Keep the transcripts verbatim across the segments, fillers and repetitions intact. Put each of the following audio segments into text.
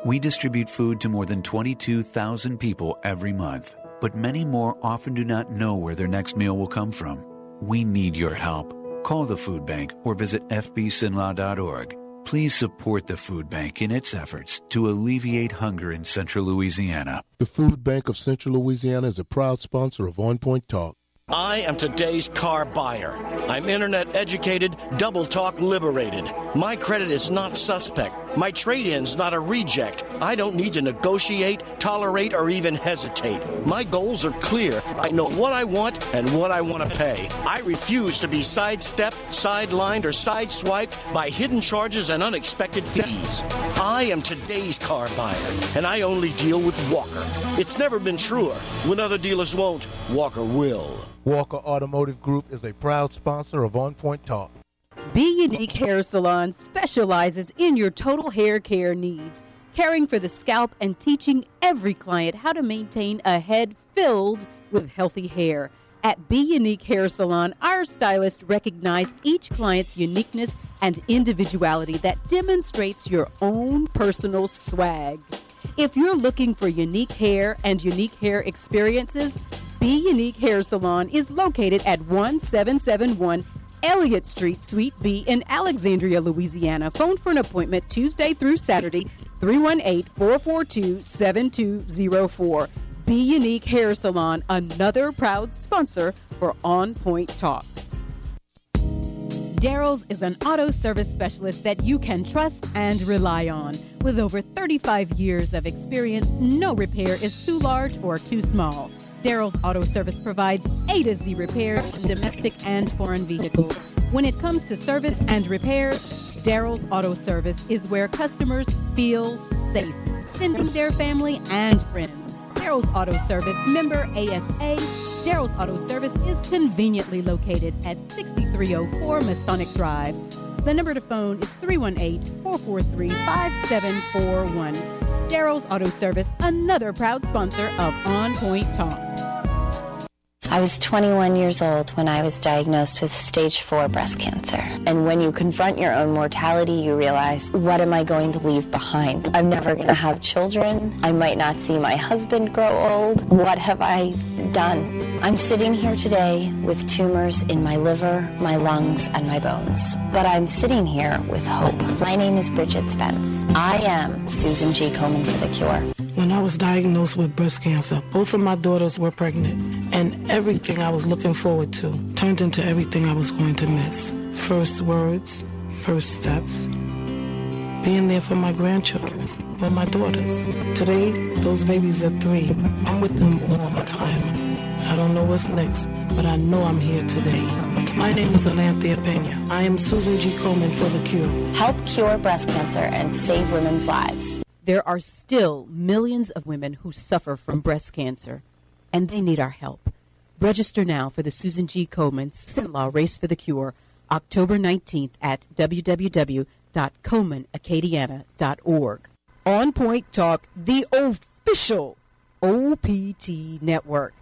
We distribute food to more than twenty-two thousand people every month, but many more often do not know where their next meal will come from. We need your help. Call the food bank or visit f b sinlaw dot org. Please support the food bank in its efforts to alleviate hunger in Central Louisiana. The Food Bank of Central Louisiana is a proud sponsor of On Point Talk. I am today's car buyer. I'm internet educated, double talk liberated. My credit is not suspect. My trade-in's not a reject. I don't need to negotiate, tolerate, or even hesitate. My goals are clear. I know what I want and what I want to pay. I refuse to be sidestepped, sidelined, or sideswiped by hidden charges and unexpected fees. I am today's car buyer, and I only deal with Walker. It's never been truer. When other dealers won't, Walker will. Walker Automotive Group is a proud sponsor of On Point Talk. Be Unique Hair Salon specializes in your total hair care needs, caring for the scalp and teaching every client how to maintain a head filled with healthy hair. At Be Unique Hair Salon, our stylists recognize each client's uniqueness and individuality that demonstrates your own personal swag. If you're looking for unique hair and unique hair experiences, Be Unique Hair Salon is located at one seven seven one Elliott Street, Suite B in Alexandria, Louisiana. Phone for an appointment Tuesday through Saturday, three one eight, four four two, seven two zero four. Be Unique Hair Salon, another proud sponsor for On Point Talk. Daryl's is an auto service specialist that you can trust and rely on. With over thirty-five years of experience, no repair is too large or too small. Daryl's Auto Service provides A to Z repairs on domestic and foreign vehicles. When it comes to service and repairs, Daryl's Auto Service is where customers feel safe, sending their family and friends. Daryl's Auto Service, member A S A. Daryl's Auto Service is conveniently located at sixty-three oh four Masonic Drive. The number to phone is three one eight, four four three, five seven four one. Daryl's Auto Service, another proud sponsor of On Point Talk. I was twenty-one years old when I was diagnosed with stage four breast cancer. And when you confront your own mortality, you realize, what am I going to leave behind? I'm never going to have children. I might not see my husband grow old. What have I done? I'm sitting here today with tumors in my liver, my lungs, and my bones. But I'm sitting here with hope. My name is Bridget Spence. I am Susan G. Komen for the Cure. When I was diagnosed with breast cancer, both of my daughters were pregnant, and everything I was looking forward to turned into everything I was going to miss. First words, first steps, being there for my grandchildren, for my daughters. Today, those babies are three. I'm with them all the time. I don't know what's next, but I know I'm here today. My name is Alanthea Pena. I am Susan G. Komen for the Cure. Help cure breast cancer and save women's lives. There are still millions of women who suffer from breast cancer, and they need our help. Register now for the Susan G. Komen Scent-Law Race for the Cure, October nineteenth at w w w dot komen acadiana dot org. On Point Talk, the official O P T network.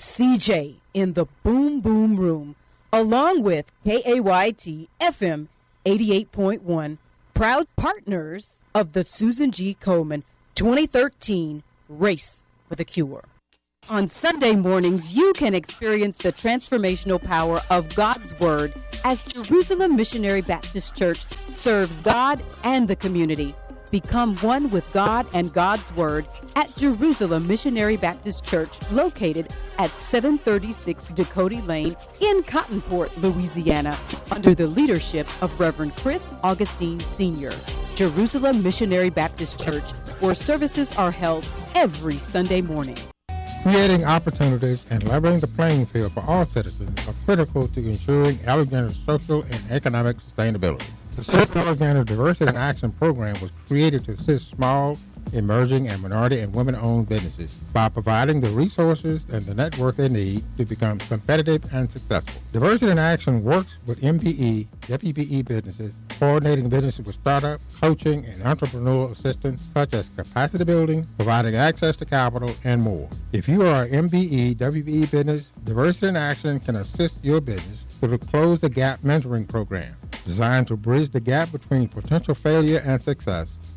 C J in the Boom Boom Room, along with K A Y T F M eighty-eight point one, proud partners of the Susan G. Komen twenty thirteen Race for the Cure. On Sunday mornings, you can experience the transformational power of God's Word as Jerusalem Missionary Baptist Church serves God and the community. Become one with God and God's Word at Jerusalem Missionary Baptist Church, located at seven thirty-six Dakota Lane in Cottonport, Louisiana, under the leadership of Reverend Chris Augustine Senior Jerusalem Missionary Baptist Church, where services are held every Sunday morning. Creating opportunities and leveling the playing field for all citizens are critical to ensuring Alexander's social and economic sustainability. The City of Alexander Diversity in Action Program was created to assist small, emerging, and minority and women-owned businesses by providing the resources and the network they need to become competitive and successful. Diversity in Action works with M P E, W P E businesses, coordinating businesses with startup, coaching, and entrepreneurial assistance such as capacity building, providing access to capital, and more. If you are an M P E, W P E business, Diversity in Action can assist your business through the Close the Gap mentoring program, designed to bridge the gap between potential failure and success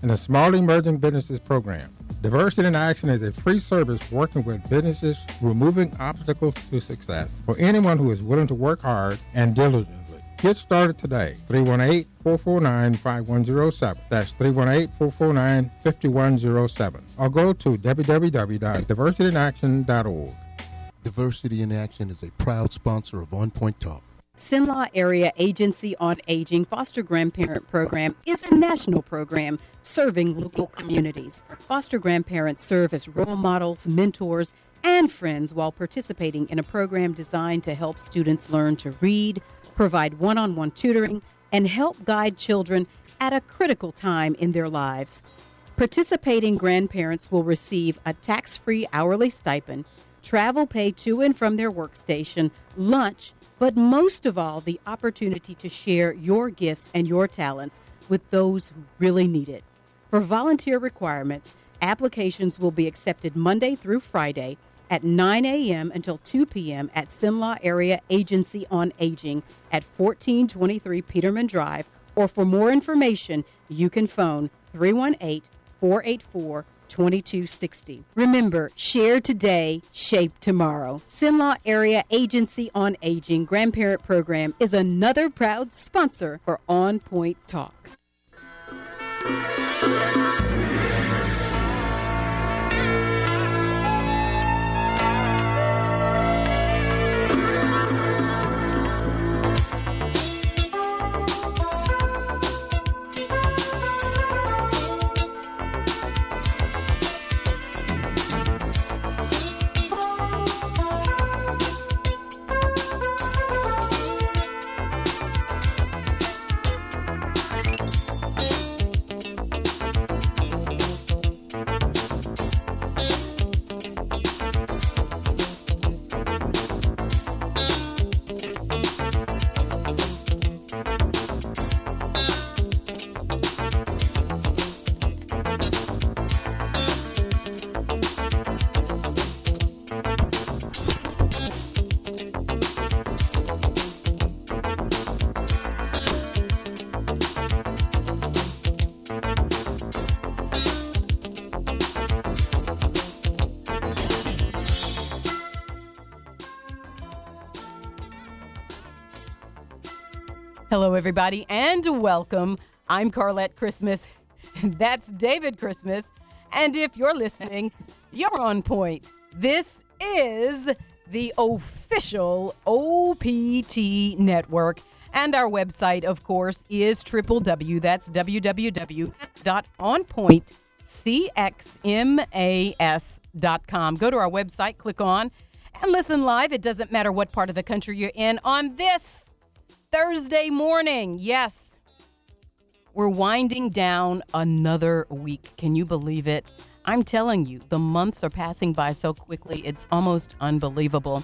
and the Small Emerging Businesses Program. Diversity in Action is a free service working with businesses removing obstacles to success for anyone who is willing to work hard and diligently. Get started today. three one eight, four four nine, five one zero seven. That's three one eight, four four nine, five one zero seven. Or go to w w w dot diversity in action dot org. Diversity in Action is a proud sponsor of On Point Talk. Cenla Area Agency on Aging Foster Grandparent Program is a national program serving local communities. Foster grandparents serve as role models, mentors, and friends while participating in a program designed to help students learn to read, provide one-on-one tutoring, and help guide children at a critical time in their lives. Participating grandparents will receive a tax-free hourly stipend, travel pay to and from their workstation, lunch, but most of all, the opportunity to share your gifts and your talents with those who really need it. For volunteer requirements, applications will be accepted Monday through Friday at nine a.m. until two p.m. at Cenla Area Agency on Aging at fourteen twenty-three Peterman Drive, or for more information, you can phone three one eight, four eight four, two two six zero. Remember, share today, shape tomorrow. Cenla Area Agency on Aging Grandparent Program is another proud sponsor for On Point Talk. Hello, everybody, and welcome. I'm Carlette Christmas. That's David Christmas. And if you're listening, you're on point. This is the official O P T network. And our website, of course, is triple W. That's w w w dot on point c x m a s dot com. Go to our website, click on, and listen live. It doesn't matter what part of the country you're in on this Thursday morning. Yes, we're winding down another week. Can you believe it? I'm telling you, the months are passing by so quickly, it's almost unbelievable.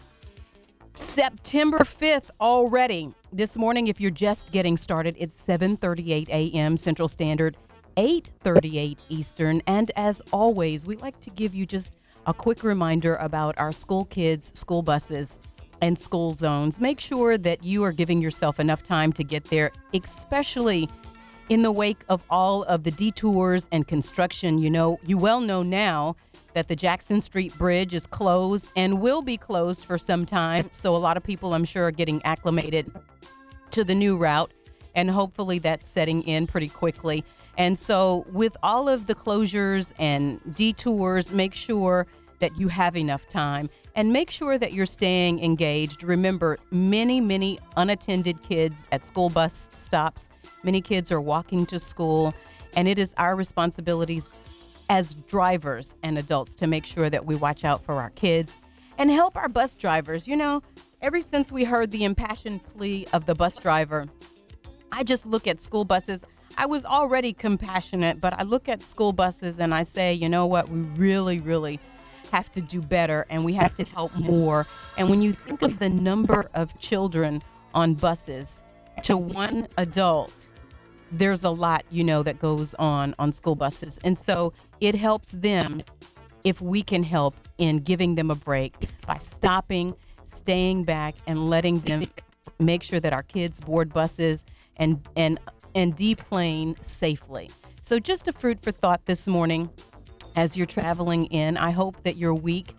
September fifth already. This morning, if you're just getting started, it's seven thirty-eight a.m. Central Standard, eight thirty-eight Eastern. And as always, we like to give you just a quick reminder about our school kids, school buses, and school zones. Make sure that you are giving yourself enough time to get there, especially in the wake of all of the detours and construction. You know, you well know now that the Jackson Street Bridge is closed and will be closed for some time. So a lot of people, I'm sure, are getting acclimated to the new route, and hopefully that's setting in pretty quickly. And so with all of the closures and detours, make sure that you have enough time. And make sure that you're staying engaged. Remember, many, many unattended kids at school bus stops. Many kids are walking to school. And it is our responsibilities as drivers and adults to make sure that we watch out for our kids and help our bus drivers. You know, ever since we heard the impassioned plea of the bus driver, I just look at school buses. I was already compassionate, but I look at school buses and I say, you know what, we really, really have to do better, and we have to help more. And when you think of the number of children on buses to one adult, there's a lot, you know, that goes on on school buses. And so it helps them if we can help in giving them a break by stopping, staying back, and letting them make sure that our kids board buses and and and deplane safely. So just a fruit for thought this morning as you're traveling in. I hope that your week,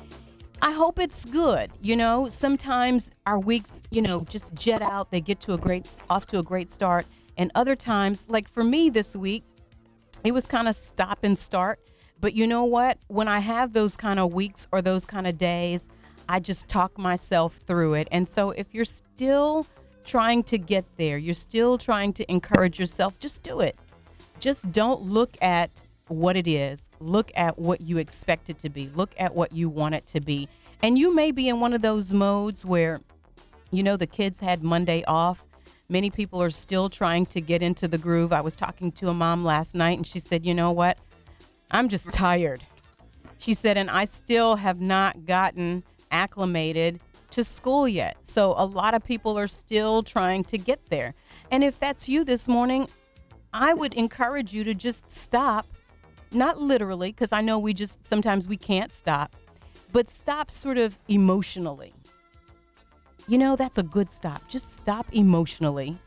I hope it's good. You know, sometimes our weeks, you know, just jet out. They get to a great, off to a great start. And other times, like for me this week, it was kind of stop and start. But you know what? When I have those kind of weeks or those kind of days, I just talk myself through it. And so if you're still trying to get there, you're still trying to encourage yourself, just do it. Just don't look at what it is. Look at what you expect it to be. Look at what you want it to be. And you may be in one of those modes where, you know, the kids had Monday off. Many people are still trying to get into the groove. I was talking to a mom last night and she said, you know what? I'm just tired. She said, and I still have not gotten acclimated to school yet. So a lot of people are still trying to get there. And if that's you this morning, I would encourage you to just stop, not literally, because I know we just, sometimes we can't stop, but stop sort of emotionally. You know, that's a good stop. Just stop emotionally.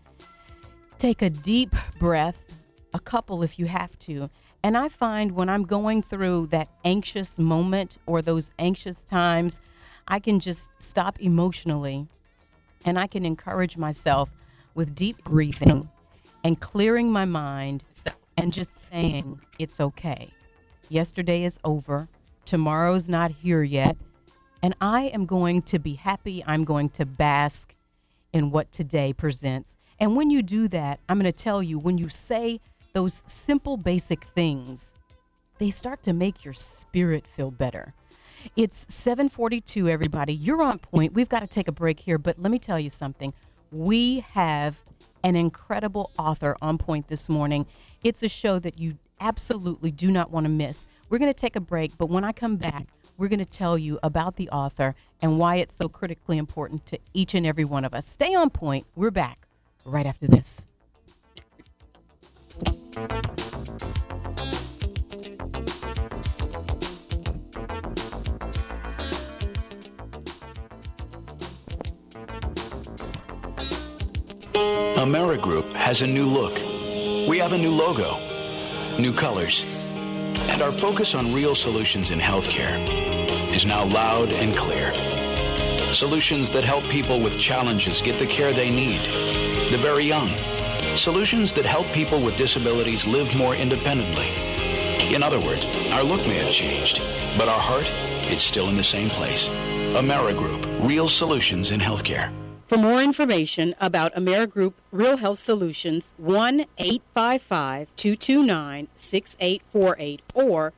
Take a deep breath, a couple if you have to. And I find when I'm going through that anxious moment or those anxious times, I can just stop emotionally and I can encourage myself with deep breathing and clearing my mind and just saying, it's okay. Yesterday is over. Tomorrow's not here yet. And I am going to be happy. I'm going to bask in what today presents. And when you do that, I'm going to tell you, when you say those simple, basic things, they start to make your spirit feel better. It's seven forty-two, everybody. You're on point. We've got to take a break here, but let me tell you something. We have an incredible author on point this morning. It's a show that you absolutely do not want to miss. We're going to take a break, but when I come back, we're going to tell you about the author and why it's so critically important to each and every one of us. Stay on point. We're back right after this. Amerigroup has a new look. We have a new logo, new colors, and our focus on real solutions in healthcare is now loud and clear. Solutions that help people with challenges get the care they need, the very young. Solutions that help people with disabilities live more independently. In other words, our look may have changed, but our heart is still in the same place. Amerigroup, real solutions in healthcare. For more information about Amerigroup Real Health Solutions, one eight five five, two two nine, six eight four eight or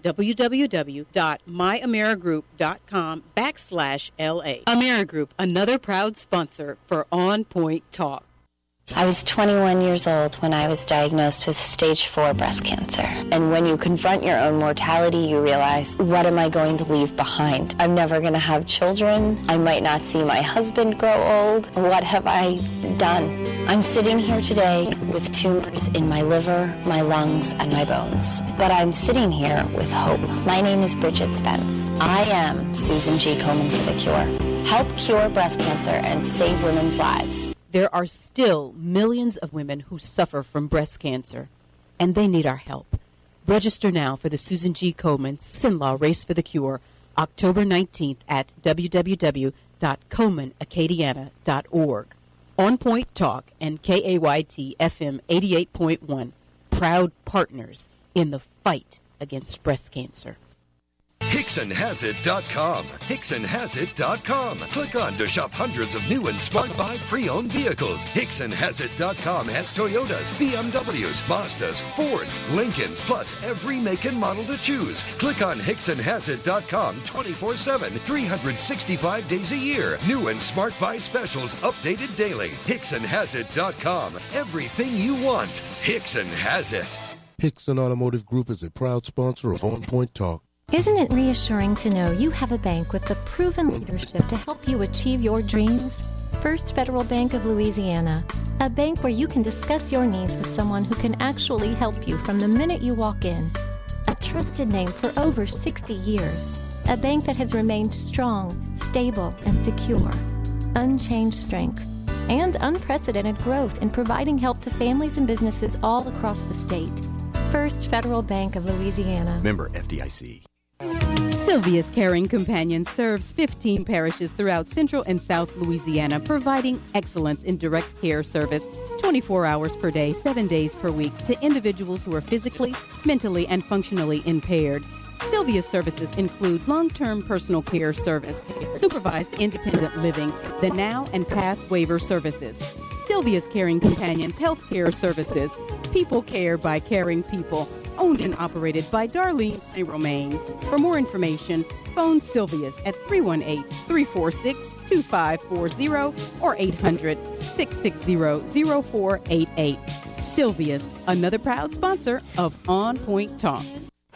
www.myamerigroup.com backslash LA. Amerigroup, another proud sponsor for On Point Talk. I was twenty-one years old when I was diagnosed with stage four breast cancer. And when you confront your own mortality, you realize, what am I going to leave behind? I'm never going to have children. I might not see my husband grow old. What have I done? I'm sitting here today with tumors in my liver, my lungs, and my bones. But I'm sitting here with hope. My name is Bridget Spence. I am Susan G. Komen for the Cure. Help cure breast cancer and save women's lives. There are still millions of women who suffer from breast cancer, and they need our help. Register now for the Susan G. Komen Sinlaw Race for the Cure, October nineteenth at w w w dot komen acadiana dot org. On Point Talk and K A Y T F M eighty-eight point one, proud partners in the fight against breast cancer. Hickson Has It dot com. Hickson Has It dot com. Click on to shop hundreds of new and smart buy pre-owned vehicles. Hickson Has It dot com has Toyotas, B M Ws, Mazdas, Fords, Lincolns, plus every make and model to choose. Click on Hickson Has It dot com twenty-four seven, three hundred sixty-five days a year. New and smart buy specials updated daily. Hickson Has It dot com. Everything you want. Hickson has it. Hickson Automotive Group is a proud sponsor of On Point Talk. Isn't it reassuring to know you have a bank with the proven leadership to help you achieve your dreams? First Federal Bank of Louisiana, a bank where you can discuss your needs with someone who can actually help you from the minute you walk in. A trusted name for over sixty years, a bank that has remained strong, stable, and secure. Unchanged strength and unprecedented growth in providing help to families and businesses all across the state. First Federal Bank of Louisiana. Member F D I C. Sylvia's Caring Companion serves fifteen parishes throughout Central and South Louisiana, providing excellence in direct care service twenty-four hours per day, seven days per week to individuals who are physically, mentally, and functionally impaired. Sylvia's services include long-term personal care service, supervised independent living, the now and past waiver services. Sylvia's Caring Companions Health Care Services, people care by caring people, owned and operated by Darlene Saint Romain. For more information, phone Sylvia's at three one eight, three four six, two five four zero or eight hundred, six six zero, zero four eight eight. Sylvia's, another proud sponsor of On Point Talk.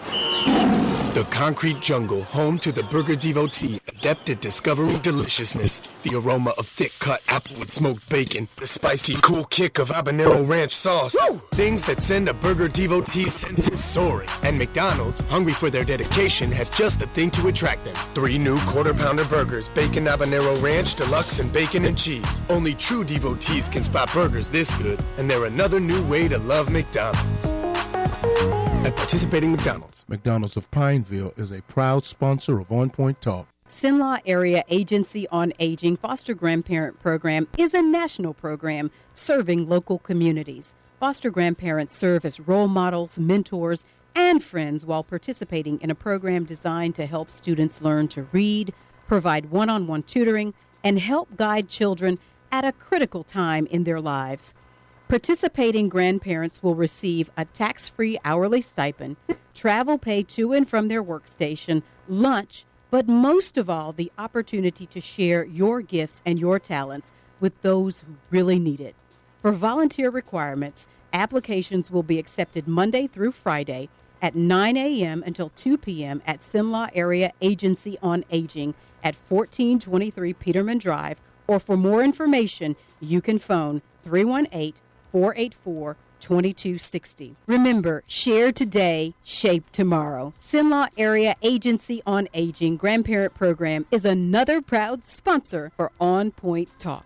The concrete jungle, home to the burger devotee, adept at discovering deliciousness. The aroma of thick-cut applewood smoked bacon, the spicy cool kick of habanero ranch sauce. Woo! Things that send a burger devotee's senses soaring. And McDonald's, hungry for their dedication, has just the thing to attract them. Three new quarter-pounder burgers, bacon habanero ranch, deluxe, and bacon and cheese. Only true devotees can spot burgers this good, and they're another new way to love McDonald's. At participating McDonald's. McDonald's of Pineville is a proud sponsor of On Point Talk. Cenla Area Agency on Aging Foster Grandparent Program is a national program serving local communities. Foster grandparents serve as role models, mentors, and friends while participating in a program designed to help students learn to read, provide one-on-one tutoring, and help guide children at a critical time in their lives. Participating grandparents will receive a tax-free hourly stipend, travel pay to and from their workstation, lunch, but most of all, the opportunity to share your gifts and your talents with those who really need it. For volunteer requirements, applications will be accepted Monday through Friday at nine a.m. until two p.m. at Cenla Area Agency on Aging at fourteen twenty-three Peterman Drive, or for more information, you can phone three one eight, four eight four, two two six zero. Remember, share today, shape tomorrow. Cenla Area Agency on Aging Grandparent Program is another proud sponsor for On Point Talk.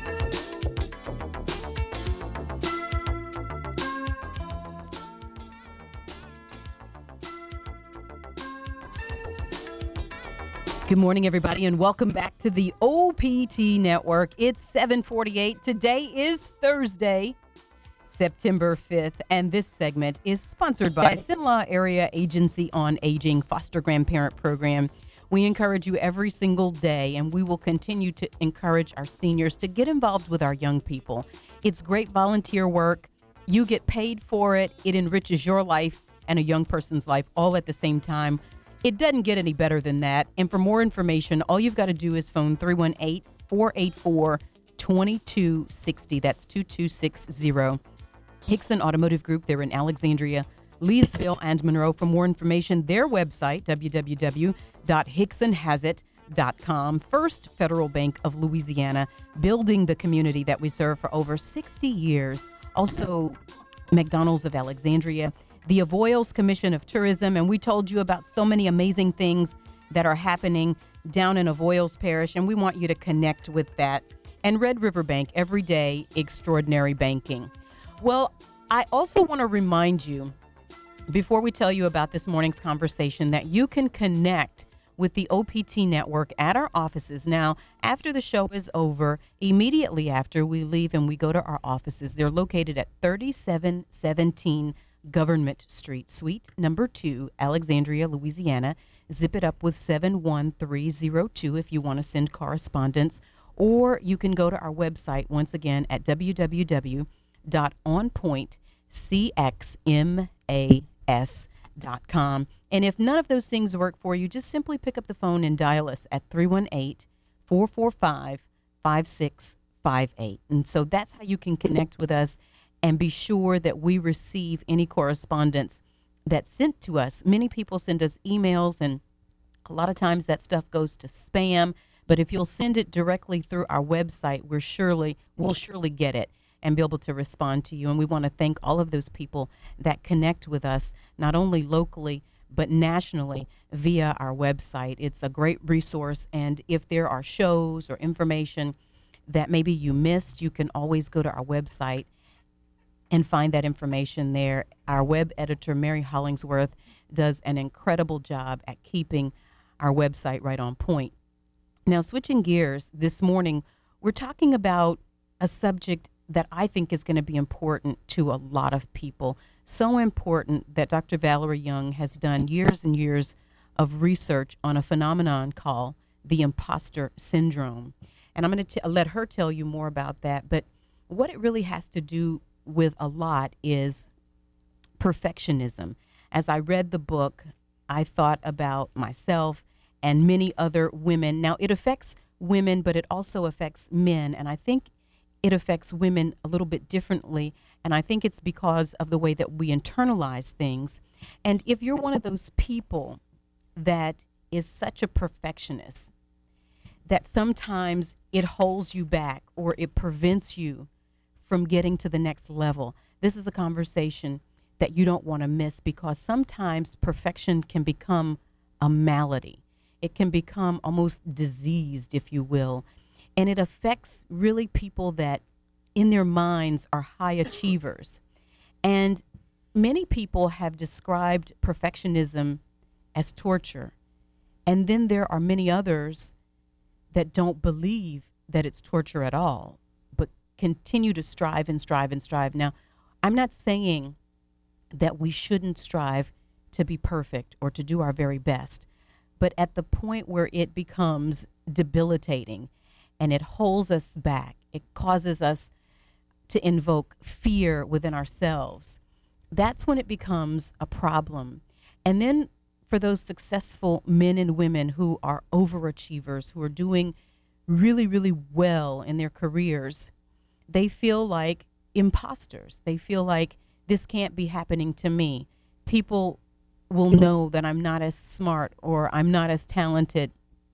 Good morning, everybody, and welcome back to the O P T Network. It's seven forty-eight. Today is Thursday, September fifth, and this segment is sponsored by Cenla Area Agency on Aging Foster Grandparent Program. We encourage you every single day, and we will continue to encourage our seniors to get involved with our young people. It's great volunteer work. You get paid for it. It enriches your life and a young person's life all at the same time. It doesn't get any better than that. And for more information, all you've got to do is phone three one eight, four eight four, two two six zero. That's two two six zero. Hickson Automotive Group, they're in Alexandria, Leesville, and Monroe. For more information, their website, w w w dot hickson has it dot com. First Federal Bank of Louisiana, building the community that we serve for over sixty years. Also, McDonald's of Alexandria, the Avoyelles Commission of Tourism, and we told you about so many amazing things that are happening down in Avoyelles Parish, and we want you to connect with that. And Red River Bank, everyday extraordinary banking. Well, I also want to remind you, before we tell you about this morning's conversation, that you can connect with the O P T Network at our offices. Now, after the show is over, immediately after we leave and we go to our offices, they're located at thirty-seven seventeen Government Street, Suite number two, Alexandria, Louisiana. Zip it up with seven one three zero two if you want to send correspondence, or you can go to our website once again at w w w dot on point c x m a s dot com. And if none of those things work for you, just simply pick up the phone and dial us at three one eight, four four five, five six five eight. And so that's how you can connect with us and be sure that we receive any correspondence that's sent to us. Many people send us emails, and a lot of times that stuff goes to spam. But if you'll send it directly through our website, we're surely we'll surely get it and be able to respond to you. And we want to thank all of those people that connect with us, not only locally, but nationally via our website. It's a great resource. And if there are shows or information that maybe you missed, you can always go to our website and find that information there. Our web editor, Mary Hollingsworth, does an incredible job at keeping our website right on point. Now, switching gears, this morning, we're talking about a subject that I think is going to be important to a lot of people. So important that Doctor Valerie Young has done years and years of research on a phenomenon called the imposter syndrome. And I'm going to let her tell you more about that. But what it really has to do with a lot is perfectionism. As I read the book, I thought about myself and many other women. Now, it affects women, but it also affects men. And I think it affects women a little bit differently. And I think it's because of the way that we internalize things. And if you're one of those people that is such a perfectionist that sometimes it holds you back or it prevents you from getting to the next level, this is a conversation that you don't want to miss, because sometimes perfection can become a malady. It can become almost diseased, if you will. And it affects really people that in their minds are high achievers. And many people have described perfectionism as torture. And then there are many others that don't believe that it's torture at all, but continue to strive and strive and strive. Now, I'm not saying that we shouldn't strive to be perfect or to do our very best, but at the point where it becomes debilitating and it holds us back, it causes us to invoke fear within ourselves, that's when it becomes a problem. And then for those successful men and women who are overachievers, who are doing really, really well in their careers, they feel like imposters. They feel like this can't be happening to me. People will know that I'm not as smart or I'm not as talented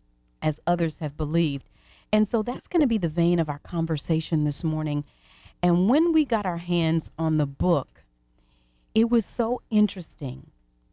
as others have believed. And so that's going to be the vein of our conversation this morning. And when we got our hands on the book, it was so interesting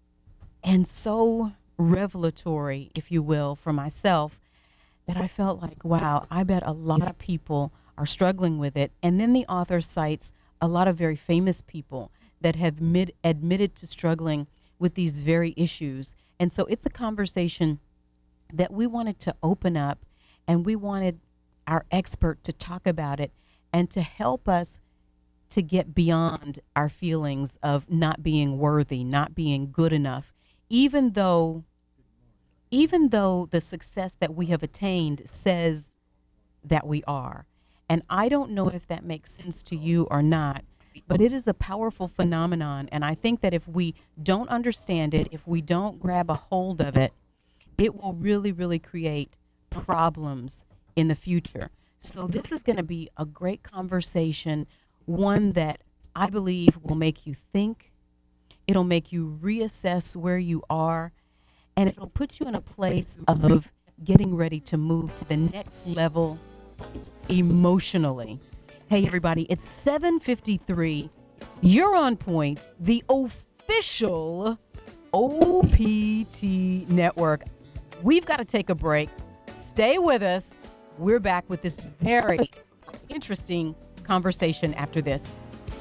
and so revelatory, if you will, for myself, that I felt like, wow, I bet a lot of people are struggling with it. And then the author cites a lot of very famous people that have mid- admitted to struggling with these very issues. And so it's a conversation that we wanted to open up, and we wanted our expert to talk about it and to help us to get beyond our feelings of not being worthy, not being good enough, even though even though the success that we have attained says that we are. And I don't know if that makes sense to you or not, but it is a powerful phenomenon. And I think that if we don't understand it, if we don't grab a hold of it, it will really, really create problems in the future. So this is going to be a great conversation, one that I believe will make you think. It'll make you reassess where you are, and it'll put you in a place of getting ready to move to the next level emotionally. Hey, everybody, it's seven fifty-three. You're on point, the official O P T network. We've got to take a break. Stay with us. We're back with this very interesting conversation after this.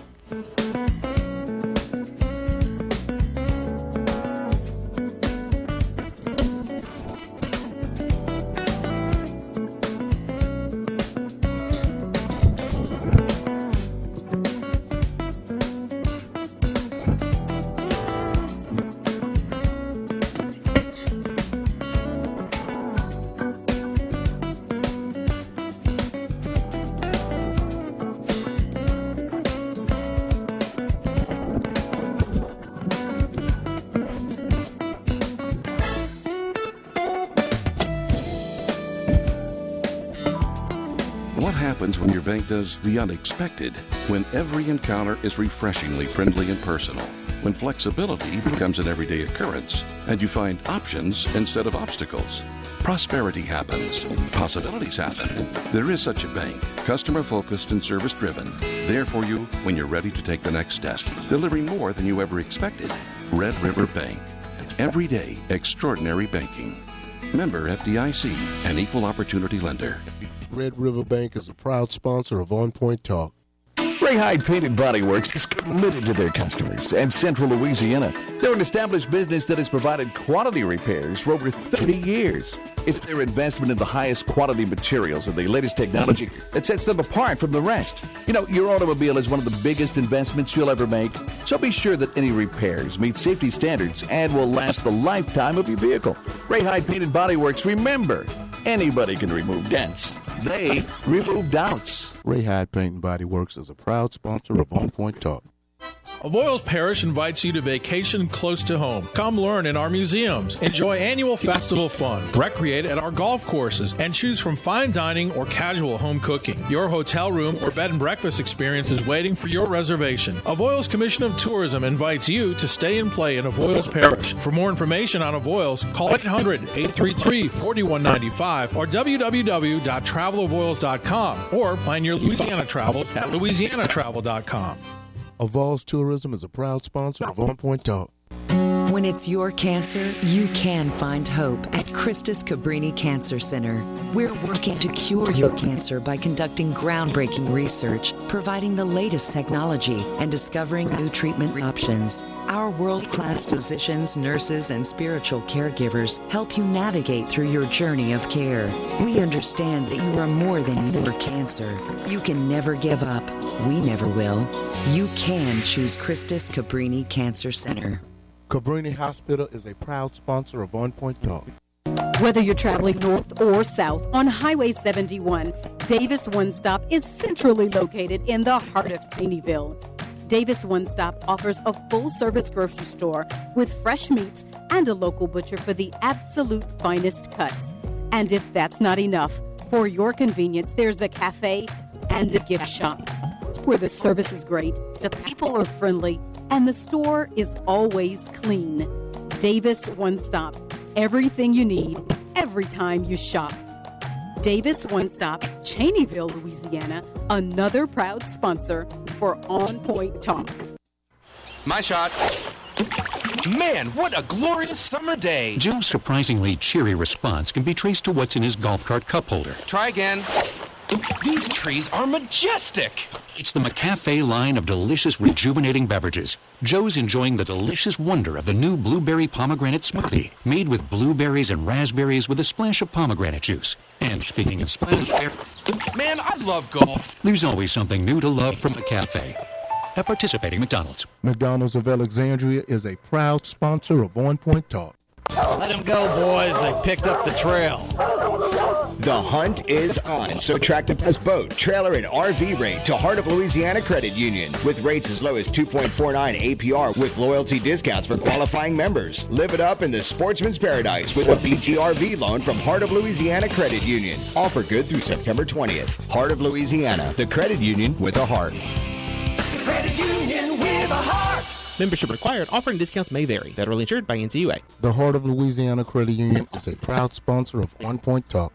What happens when your bank does the unexpected? When every encounter is refreshingly friendly and personal? When flexibility becomes an everyday occurrence and you find options instead of obstacles? Prosperity happens. Possibilities happen. There is such a bank, customer-focused and service-driven, there for you when you're ready to take the next step, delivering more than you ever expected. Red River Bank. Everyday extraordinary banking. Member F D I C, an equal opportunity lender. Red River Bank is a proud sponsor of On Point Talk. Ray Hyde Paint and Body Works is committed to their customers and Central Louisiana. They're an established business that has provided quality repairs for over thirty years. It's their investment in the highest quality materials and the latest technology that sets them apart from the rest. You know, your automobile is one of the biggest investments you'll ever make, so be sure that any repairs meet safety standards and will last the lifetime of your vehicle. Ray Hyde Paint and Body Works, remember, anybody can remove dents. They remove doubts. Ray Hyde Paint and Body Works is a proud sponsor of On Point Talk. Avoyelles Parish invites you to vacation close to home. Come learn in our museums, enjoy annual festival fun, recreate at our golf courses, and choose from fine dining or casual home cooking. Your hotel room or bed and breakfast experience is waiting for your reservation. Avoyelles Commission of Tourism invites you to stay and play in Avoyelles Parish. For more information on Avoyelles, call eight hundred, eight three three, four one nine five or w w w dot travel avoyelles dot com or plan your Louisiana travels at louisiana travel dot com. Avoyelles Tourism is a proud sponsor of On Point Talk. When it's your cancer, you can find hope at Christus Cabrini Cancer Center. We're working to cure your cancer by conducting groundbreaking research, providing the latest technology, and discovering new treatment options. Our world-class physicians, nurses, and spiritual caregivers help you navigate through your journey of care. We understand that you are more than your cancer. You can never give up. We never will. You can choose Christus Cabrini Cancer Center. Cabrini Hospital is a proud sponsor of On Point Talk. Whether you're traveling north or south on Highway seventy-one, Davis One Stop is centrally located in the heart of Cheneyville. Davis One Stop offers a full-service grocery store with fresh meats and a local butcher for the absolute finest cuts. And if that's not enough, for your convenience, there's a cafe and a gift shop where the service is great, the people are friendly, and the store is always clean. Davis One Stop. Everything you need, every time you shop. Davis One Stop, Cheneyville, Louisiana, another proud sponsor for On Point Talk. My shot. Man, what a glorious summer day. Joe's surprisingly cheery response can be traced to what's in his golf cart cup holder. Try again. These trees are majestic. It's the McCafe line of delicious, rejuvenating beverages. Joe's enjoying the delicious wonder of the new blueberry pomegranate smoothie, made with blueberries and raspberries with a splash of pomegranate juice. And speaking of splash, man, I love golf. There's always something new to love from McCafe. At participating McDonald's. McDonald's of Alexandria is a proud sponsor of On Point Talk. Let them go, boys. They picked up the trail. The hunt is on, so track the best boat, trailer, and R V rate to Heart of Louisiana Credit Union with rates as low as two point four nine A P R with loyalty discounts for qualifying members. Live it up in the sportsman's paradise with a B T R V loan from Heart of Louisiana Credit Union. Offer good through September twentieth. Heart of Louisiana, the credit union with a heart. Credit union with a heart. Membership required. Offer and discounts may vary. Federally insured by N C U A. The Heart of Louisiana Credit Union is a proud sponsor of On Point Talk.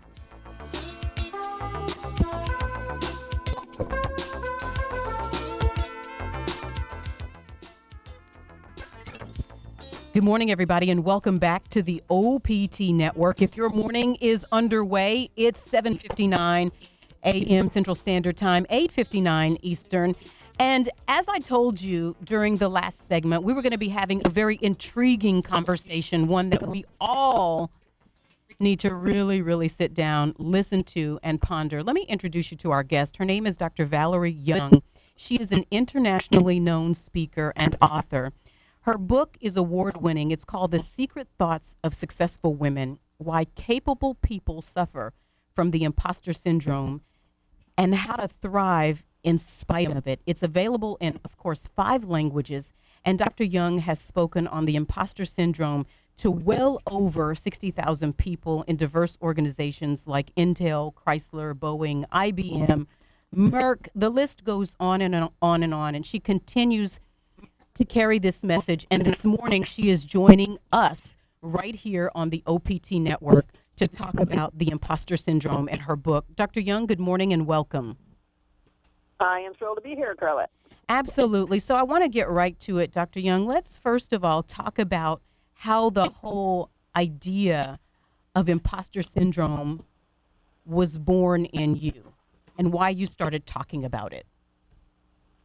Good morning, everybody, and welcome back to the O P T Network. If your morning is underway, it's seven fifty-nine a m Central Standard Time, eight fifty-nine Eastern. And as I told you during the last segment, we were going to be having a very intriguing conversation, one that we all need to really, really sit down, listen to, and ponder. Let me introduce you to our guest. Her name is Doctor Valerie Young. She is an internationally known speaker and author. Her book is award-winning. It's called The Secret Thoughts of Successful Women, Why Capable People Suffer from the Imposter Syndrome and How to Thrive in Spite of It. It's available in, of course, five languages, and Doctor Young has spoken on the imposter syndrome to well over sixty thousand people in diverse organizations like Intel, Chrysler, Boeing, I B M, Merck. The list goes on and on and on, and she continues to carry this message. And this morning, she is joining us right here on the O P T Network to talk about the imposter syndrome and her book. Doctor Young, good morning and welcome. I am thrilled to be here, Carla. Absolutely. So I want to get right to it, Doctor Young. Let's first of all talk about how the whole idea of imposter syndrome was born in you and why you started talking about it.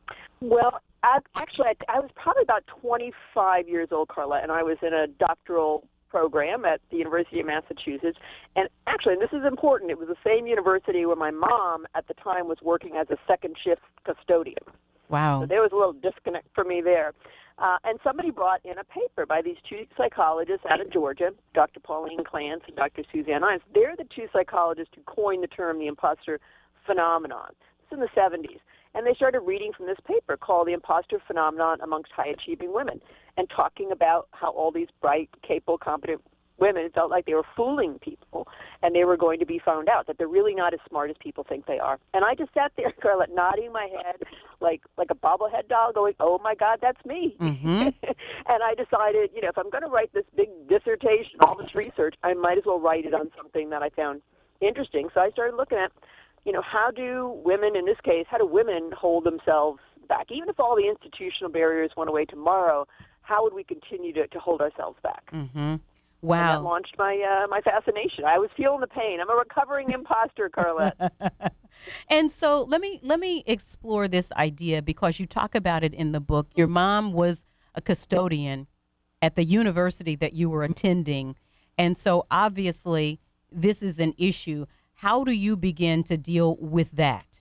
Well, I, actually, I, I was probably about twenty-five years old, Carla, and I was in a doctoral program at the University of Massachusetts. And actually, and this is important, it was the same university where my mom at the time was working as a second shift custodian. Wow. So there was a little disconnect for me there. Uh, and somebody brought in a paper by these two psychologists out of Georgia, Doctor Pauline Clance and Doctor Suzanne Imes. They're the two psychologists who coined the term the imposter phenomenon. This is in the seventies. And they started reading from this paper called The Imposter Phenomenon Amongst High-Achieving Women and talking about how all these bright, capable, competent women felt like they were fooling people and they were going to be found out, that they're really not as smart as people think they are. And I just sat there, Carla, nodding my head like like a bobblehead doll going, oh, my God, that's me. Mm-hmm. And I decided, you know, if I'm going to write this big dissertation, all this research, I might as well write it on something that I found interesting. So I started looking at, you know, how do women, in this case, how do women hold themselves back? Even if all the institutional barriers went away tomorrow, how would we continue to, to hold ourselves back? Mm-hmm. Wow. And that Wow. launched my, uh, my fascination. I was feeling the pain. I'm a recovering imposter, Carlette. And so let me let me explore this idea because you talk about it in the book. Your mom was a custodian at the university that you were attending. And so obviously this is an issue. How do you begin to deal with that?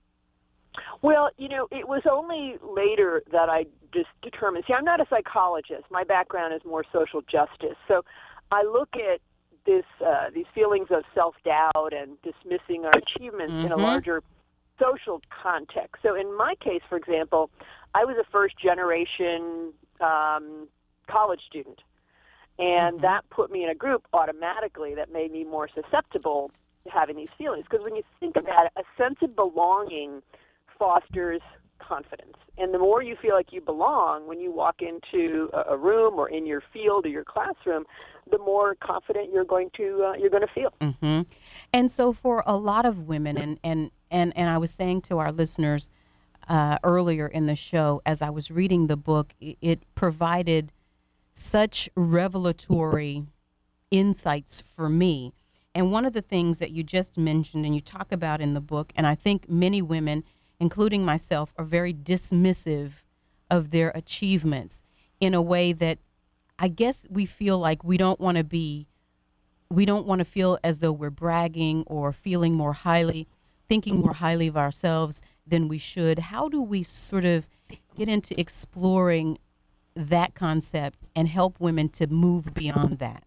Well, you know, it was only later that I just determined. See, I'm not a psychologist. My background is more social justice. So I look at this, uh, these feelings of self-doubt and dismissing our achievements mm-hmm. in a larger social context. So in my case, for example, I was a first-generation um, college student, and mm-hmm. that put me in a group automatically that made me more susceptible to having these feelings. Because when you think about it, a sense of belonging fosters confidence. And the more you feel like you belong when you walk into a room or in your field or your classroom, the more confident you're going to uh, you're going to feel. Mm-hmm. And so for a lot of women, and, and, and, and I was saying to our listeners uh, earlier in the show, as I was reading the book, it, it provided such revelatory insights for me. And one of the things that you just mentioned and you talk about in the book, and I think many women, including myself, are very dismissive of their achievements in a way that I guess we feel like we don't want to be, we don't want to feel as though we're bragging or feeling more highly, thinking more highly of ourselves than we should. How do we sort of get into exploring that concept and help women to move beyond that?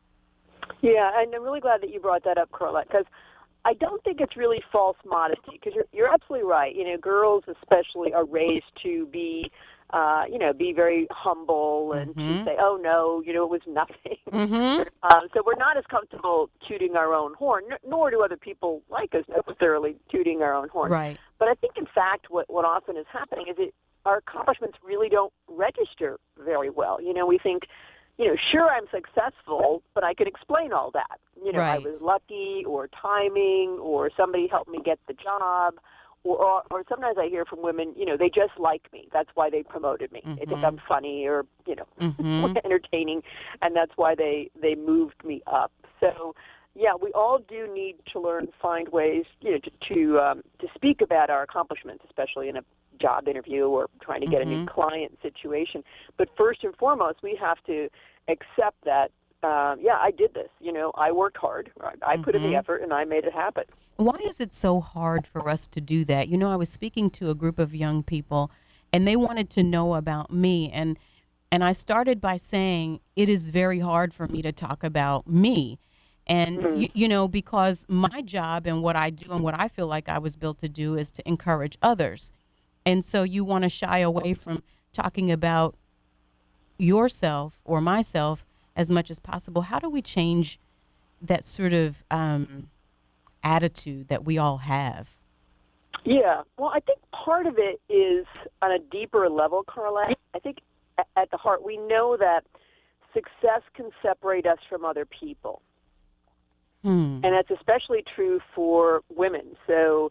Yeah, and I'm really glad that you brought that up, Carlette, because I don't think it's really false modesty, because you're, you're absolutely right. You know, girls especially are raised to be, uh, you know, be very humble and Mm-hmm. to say, oh, no, you know, it was nothing. Mm-hmm. Um, so we're not as comfortable tooting our own horn, n- nor do other people like us necessarily tooting our own horn. Right. But I think, in fact, what, what often is happening is it, our accomplishments really don't register very well. You know, we think, you know, sure, I'm successful, but I can explain all that. You know, Right. I was lucky, or timing, or somebody helped me get the job, or, or or sometimes I hear from women, you know, they just like me. That's why they promoted me. They think I'm funny or, you know, Mhm. entertaining, and that's why they, they moved me up. So, yeah, we all do need to learn, find ways, you know, to to, um, to speak about our accomplishments, especially in a job interview or trying to get a new Mhm. client situation. But first and foremost, we have to accept that, uh, yeah, I did this. You know, I worked hard. Right? I put in the Mhm. effort, and I made it happen. Why is it so hard for us to do that? You know, I was speaking to a group of young people, and they wanted to know about me. And and I started by saying, it is very hard for me to talk about me. And, Mhm. you, you know, because my job and what I do and what I feel like I was built to do is to encourage others. And so you want to shy away from talking about yourself or myself as much as possible. How do we change that sort of um, attitude that we all have? Yeah. Well, I think part of it is on a deeper level, Carla. I think a- at the heart, we know that success can separate us from other people. Hmm. And that's especially true for women. So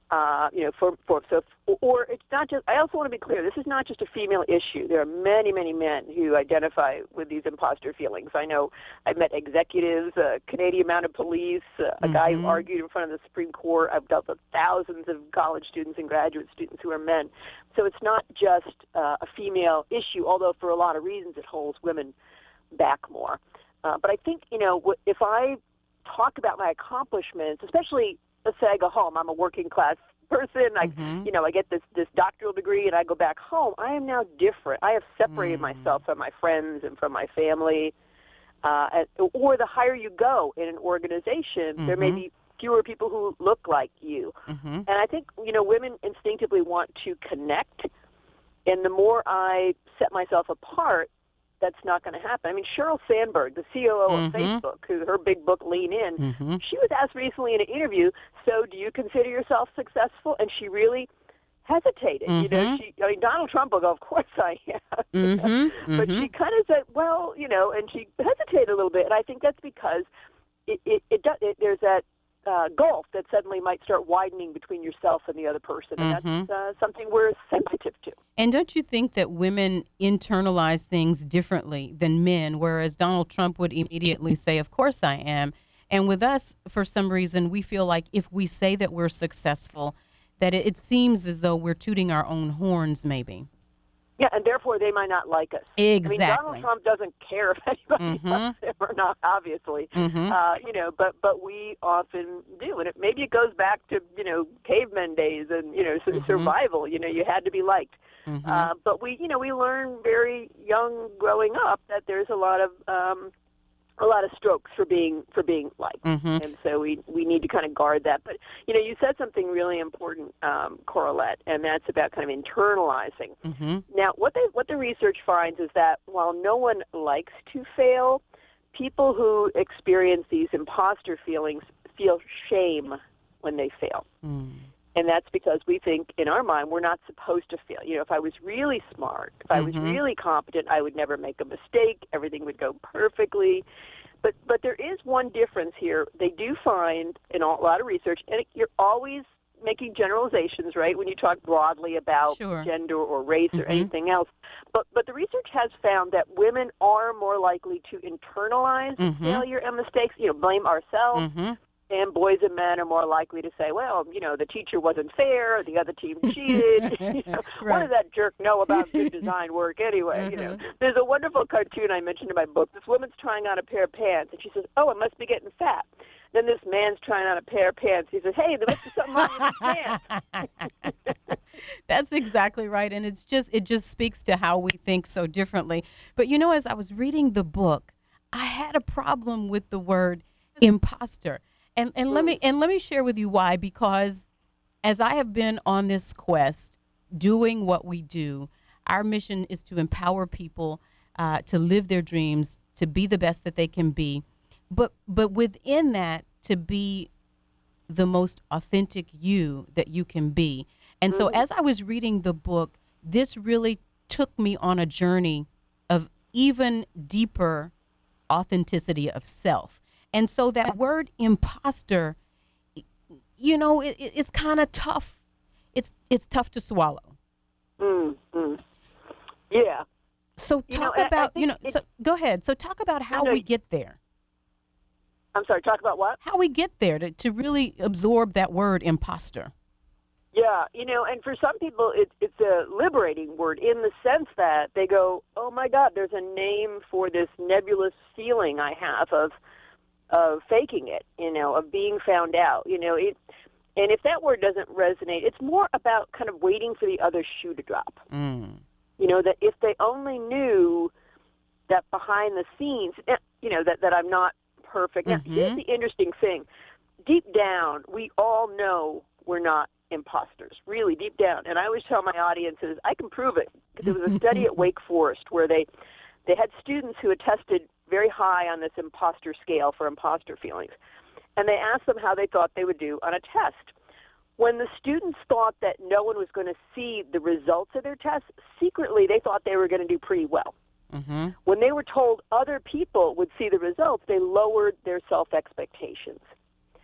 Uh, you know, for, for so, or it's not just. I also want to be clear. This is not just a female issue. There are many, many men who identify with these imposter feelings. I know I've met executives, uh, Canadian Mounted Police, uh, a mm-hmm. guy who argued in front of the Supreme Court. I've dealt with thousands of college students and graduate students who are men. So it's not just uh, a female issue, although for a lot of reasons it holds women back more. Uh, but I think, you know, if I talk about my accomplishments, especially let's say I go home, I'm a working class person, I, mm-hmm. you know, I get this, this doctoral degree and I go back home, I am now different. I have separated mm. myself from my friends and from my family. Uh, and, or the higher you go in an organization, mm-hmm. there may be fewer people who look like you. Mm-hmm. And I think, you know, women instinctively want to connect. And the more I set myself apart, that's not going to happen. I mean, Sheryl Sandberg, the C O O mm-hmm. of Facebook, who her big book, Lean In, mm-hmm. she was asked recently in an interview, so do you consider yourself successful? And she really hesitated. Mm-hmm. You know, she, I mean, Donald Trump will go, of course I am. Mm-hmm. But mm-hmm. she kind of said, well, you know, and she hesitated a little bit. And I think that's because it, it, it, does, it there's that uh, gulf that suddenly might start widening between yourself and the other person. And mm-hmm. that's uh, something we're sensitive to. And don't you think that women internalize things differently than men, whereas Donald Trump would immediately say, of course I am. And with us, for some reason, we feel like if we say that we're successful, that it, it seems as though we're tooting our own horns, maybe. Yeah, and therefore they might not like us. Exactly. I mean, Donald Trump doesn't care if anybody mm-hmm. loves him or not, obviously. Mm-hmm. Uh, you know, but but we often do, and it, maybe it goes back to you know cavemen days and you know mm-hmm. survival. You know, you had to be liked. Mm-hmm. Uh, but we, you know, we learn very young, growing up, that there's a lot of um, a lot of strokes for being for being liked, mm-hmm. and so we we need to kind of guard that. But you know, you said something really important, um, Coralette, and that's about kind of internalizing. Mm-hmm. Now, what they what the research finds is that while no one likes to fail, people who experience these imposter feelings feel shame when they fail. Mm. And that's because we think, in our mind, we're not supposed to fail. You know, if I was really smart, if I was mm-hmm. really competent, I would never make a mistake. Everything would go perfectly. But but there is one difference here. They do find, in a lot of research, and you're always making generalizations, right, when you talk broadly about sure. gender or race mm-hmm. or anything else. But but the research has found that women are more likely to internalize mm-hmm. failure and mistakes, you know, blame ourselves. Mm-hmm. And boys and men are more likely to say, well, you know, the teacher wasn't fair, the other team cheated. you know, right. What does that jerk know about good design work anyway? Mm-hmm. You know, there's a wonderful cartoon I mentioned in my book. This woman's trying on a pair of pants, and she says, oh, it must be getting fat. Then this man's trying on a pair of pants. He says, hey, there must be something wrong with his pants. That's exactly right, and it's just it just speaks to how we think so differently. But, you know, as I was reading the book, I had a problem with the word imposter. And and let me and let me share with you why, because as I have been on this quest doing what we do, our mission is to empower people uh, to live their dreams, to be the best that they can be, but but within that, to be the most authentic you that you can be. And so as I was reading the book, this really took me on a journey of even deeper authenticity of self. And so that word imposter, you know, it, it's kind of tough. It's it's tough to swallow. Mm-hmm. Yeah. So talk you know, about, you know, so go ahead. So talk about how we get there. I'm sorry, talk about what? How we get there to, to really absorb that word imposter. Yeah, you know, and for some people, it, it's a liberating word in the sense that they go, oh, my God, there's a name for this nebulous feeling I have of of faking it, you know, of being found out, you know. It, and if that word doesn't resonate, it's more about kind of waiting for the other shoe to drop. Mm. You know, that if they only knew that behind the scenes, you know, that, that I'm not perfect. Mm-hmm. Now, here's the interesting thing. Deep down, we all know we're not imposters, really deep down. And I always tell my audiences, I can prove it, because there was a study at Wake Forest where they, they had students who had tested very high on this imposter scale for imposter feelings. And they asked them how they thought they would do on a test. When the students thought that no one was going to see the results of their tests, secretly they thought they were going to do pretty well. Mm-hmm. When they were told other people would see the results, they lowered their self-expectations.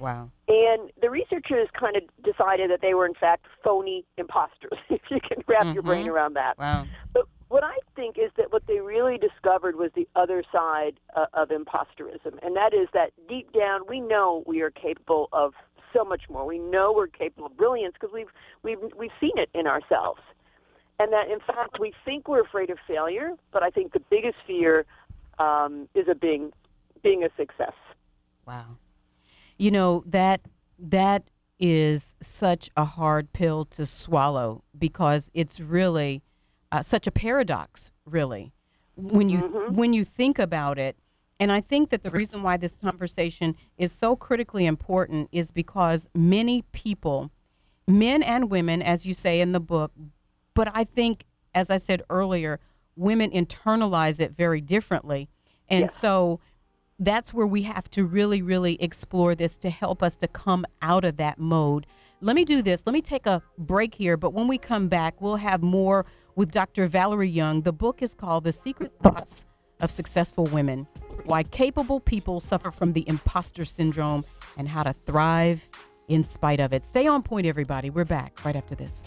Wow. And the researchers kind of decided that they were, in fact, phony imposters, if you can wrap mm-hmm. your brain around that. Wow. But what I think is that what they really discovered was the other side uh, of imposterism, and that is that deep down we know we are capable of so much more. We know we're capable of brilliance because we've, we've, we've seen it in ourselves. And that, in fact, we think we're afraid of failure, but I think the biggest fear um, is of being, being a success. Wow. You know, that that is such a hard pill to swallow because it's really uh, such a paradox, really, when you mm-hmm. when you think about it. And I think that the reason why this conversation is so critically important is because many people, men and women, as you say in the book, but I think, as I said earlier, women internalize it very differently. And yes. so that's where we have to really, really explore this to help us to come out of that mode. Let me do this. Let me take a break here. But when we come back, we'll have more with Doctor Valerie Young. The book is called The Secret Thoughts of Successful Women, Why Capable People Suffer from the Imposter Syndrome and How to Thrive in Spite of It. Stay on point, everybody. We're back right after this.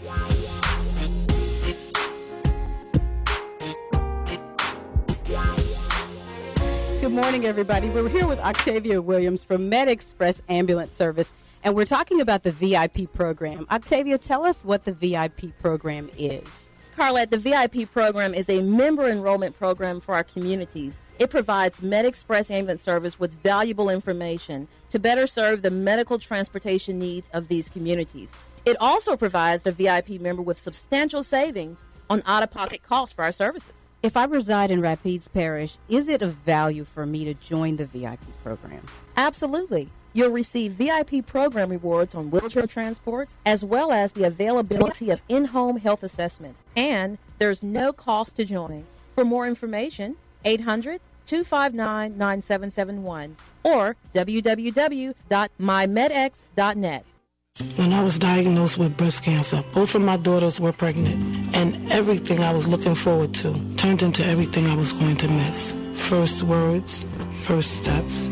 Good morning, everybody. We're here with Octavia Williams from MedExpress Ambulance Service, and we're talking about the V I P program. Octavia, tell us what the V I P program is. Carlette, the V I P program is a member enrollment program for our communities. It provides MedExpress Ambulance Service with valuable information to better serve the medical transportation needs of these communities. It also provides the V I P member with substantial savings on out-of-pocket costs for our services. If I reside in Rapides Parish, is it of value for me to join the V I P program? Absolutely. You'll receive V I P program rewards on wheelchair transport, as well as the availability of in-home health assessments. And there's no cost to join. For more information, eight hundred, two five nine, nine seven seven one or w w w dot my medex dot net. When I was diagnosed with breast cancer, both of my daughters were pregnant, and everything I was looking forward to turned into everything I was going to miss. First words, first steps,